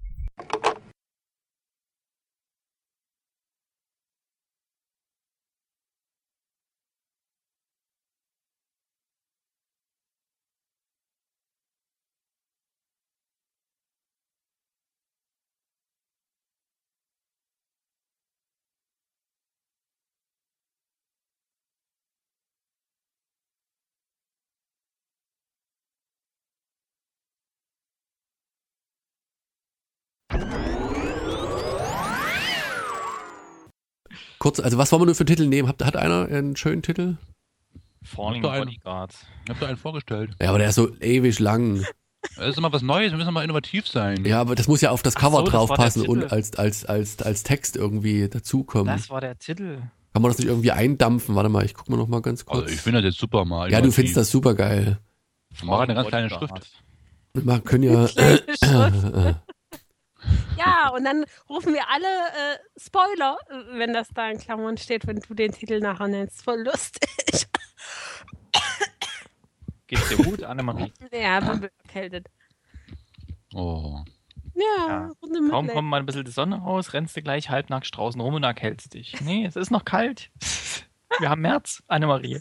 Kurz, also was wollen wir nur für einen Titel nehmen? Hat einer einen schönen Titel? Falling Bodyguard. Ich hab da einen vorgestellt. Ja, aber der ist so ewig lang. Das ist immer was Neues, wir müssen mal innovativ sein. Ja, aber das muss ja auf das Cover so, das drauf war der passen Titel. und als Text irgendwie dazukommen. Das war der Titel. Kann man das nicht irgendwie eindampfen? Warte mal, ich guck mal noch mal ganz kurz. Also ich finde das jetzt super mal. Ja, du findest das super geil. Mach eine ganz kleine Bodyguard. Schrift. Wir können ja. Ja, und dann rufen wir alle Spoiler, wenn das da in Klammern steht, wenn du den Titel nachher nennst. Voll lustig. Geht's dir gut, Annemarie? Ja, bin erkältet. Oh. Ja, Runde Kaum Mitleid. kommt mal ein bisschen die Sonne raus, rennst du gleich halbnackt draußen rum und erkältst dich. Nee, es ist noch kalt. Wir haben März, Annemarie.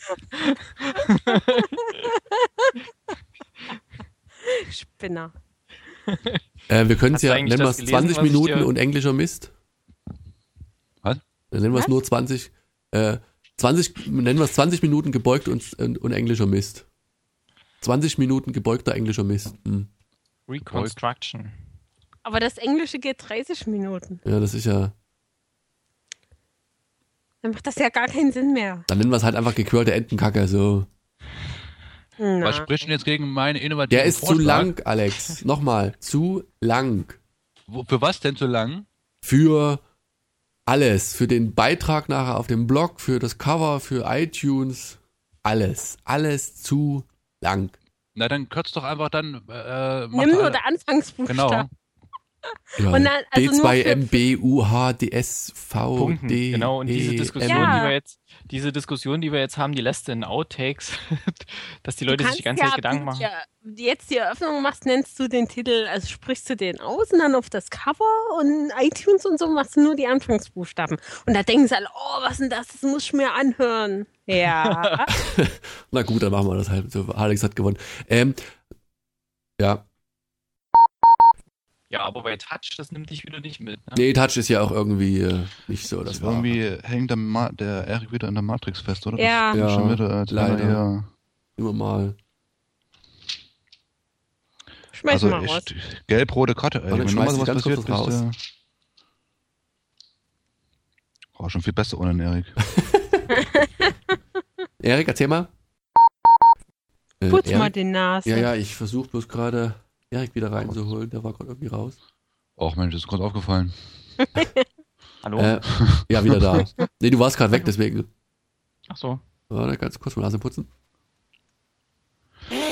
Spinner. Wir können es Hast du ja, eigentlich nennen wir das es gelesen, 20 was ich Minuten dir- und englischer Mist. Was? Dann nennen wir es Was? nur 20 Minuten gebeugt und englischer Mist. 20 Minuten gebeugter englischer Mist. Hm. Reconstruction. Aber das Englische geht 30 Minuten. Ja, das ist ja. Dann macht das ja gar keinen Sinn mehr. Dann nennen wir es halt einfach gequirlte Entenkacke. So. Na. Was spricht denn jetzt gegen meine innovative Der ist zu Vorschlag? lang, Alex. Nochmal, zu lang. Für was denn zu lang? Für alles. Für den Beitrag nachher auf dem Blog, für das Cover, für iTunes. Alles. Alles zu lang. Na, dann kürzt doch einfach dann. Nimm nur der Anfangsbuchstaben. Genau. Ja, Und dann, also nur für- D2MBUHDSV. Punkten. Genau, und diese Diskussion, Ja. die Diskussion, die wir jetzt haben, die lässt in Outtakes, dass die Leute Du sich die ganze kannst Zeit Gedanken machen. Ja, jetzt die Eröffnung machst, nennst du den Titel, also sprichst du den aus und dann auf das Cover und iTunes und so machst du nur die Anfangsbuchstaben. Und da denken sie alle, oh, was denn das muss ich mir anhören. Ja. Na gut, dann machen wir das halt. So, Alex hat gewonnen. Ja. Ja, aber bei Touch, das nimmt dich wieder nicht mit. Ne? Nee, Touch ist ja auch irgendwie nicht so. Das war Irgendwie hängt der Eric wieder in der Matrix fest, oder? Ja. Ja, Schon wieder, als leider. wäre er immer mal. Schmeiß also mal raus. echt gelb-rote Karte. Ey. Warte, Wenn ich nochmal schmeiß sowas die ganz passiert, kurz raus. Schon viel besser ohne den Erik. Erik, erzähl mal. Putz mal Erik? die Nase. Ja, ich versuche bloß gerade Erik wieder reinzuholen. Der war gerade irgendwie raus. Och Mensch, das ist kurz aufgefallen. Hallo? Ja, wieder da. Nee, du warst gerade weg, deswegen. Ach so. Warte, ganz kurz mal Nase putzen.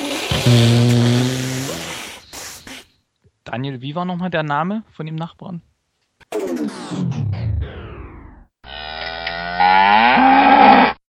Daniel, wie war nochmal der Name von dem Nachbarn?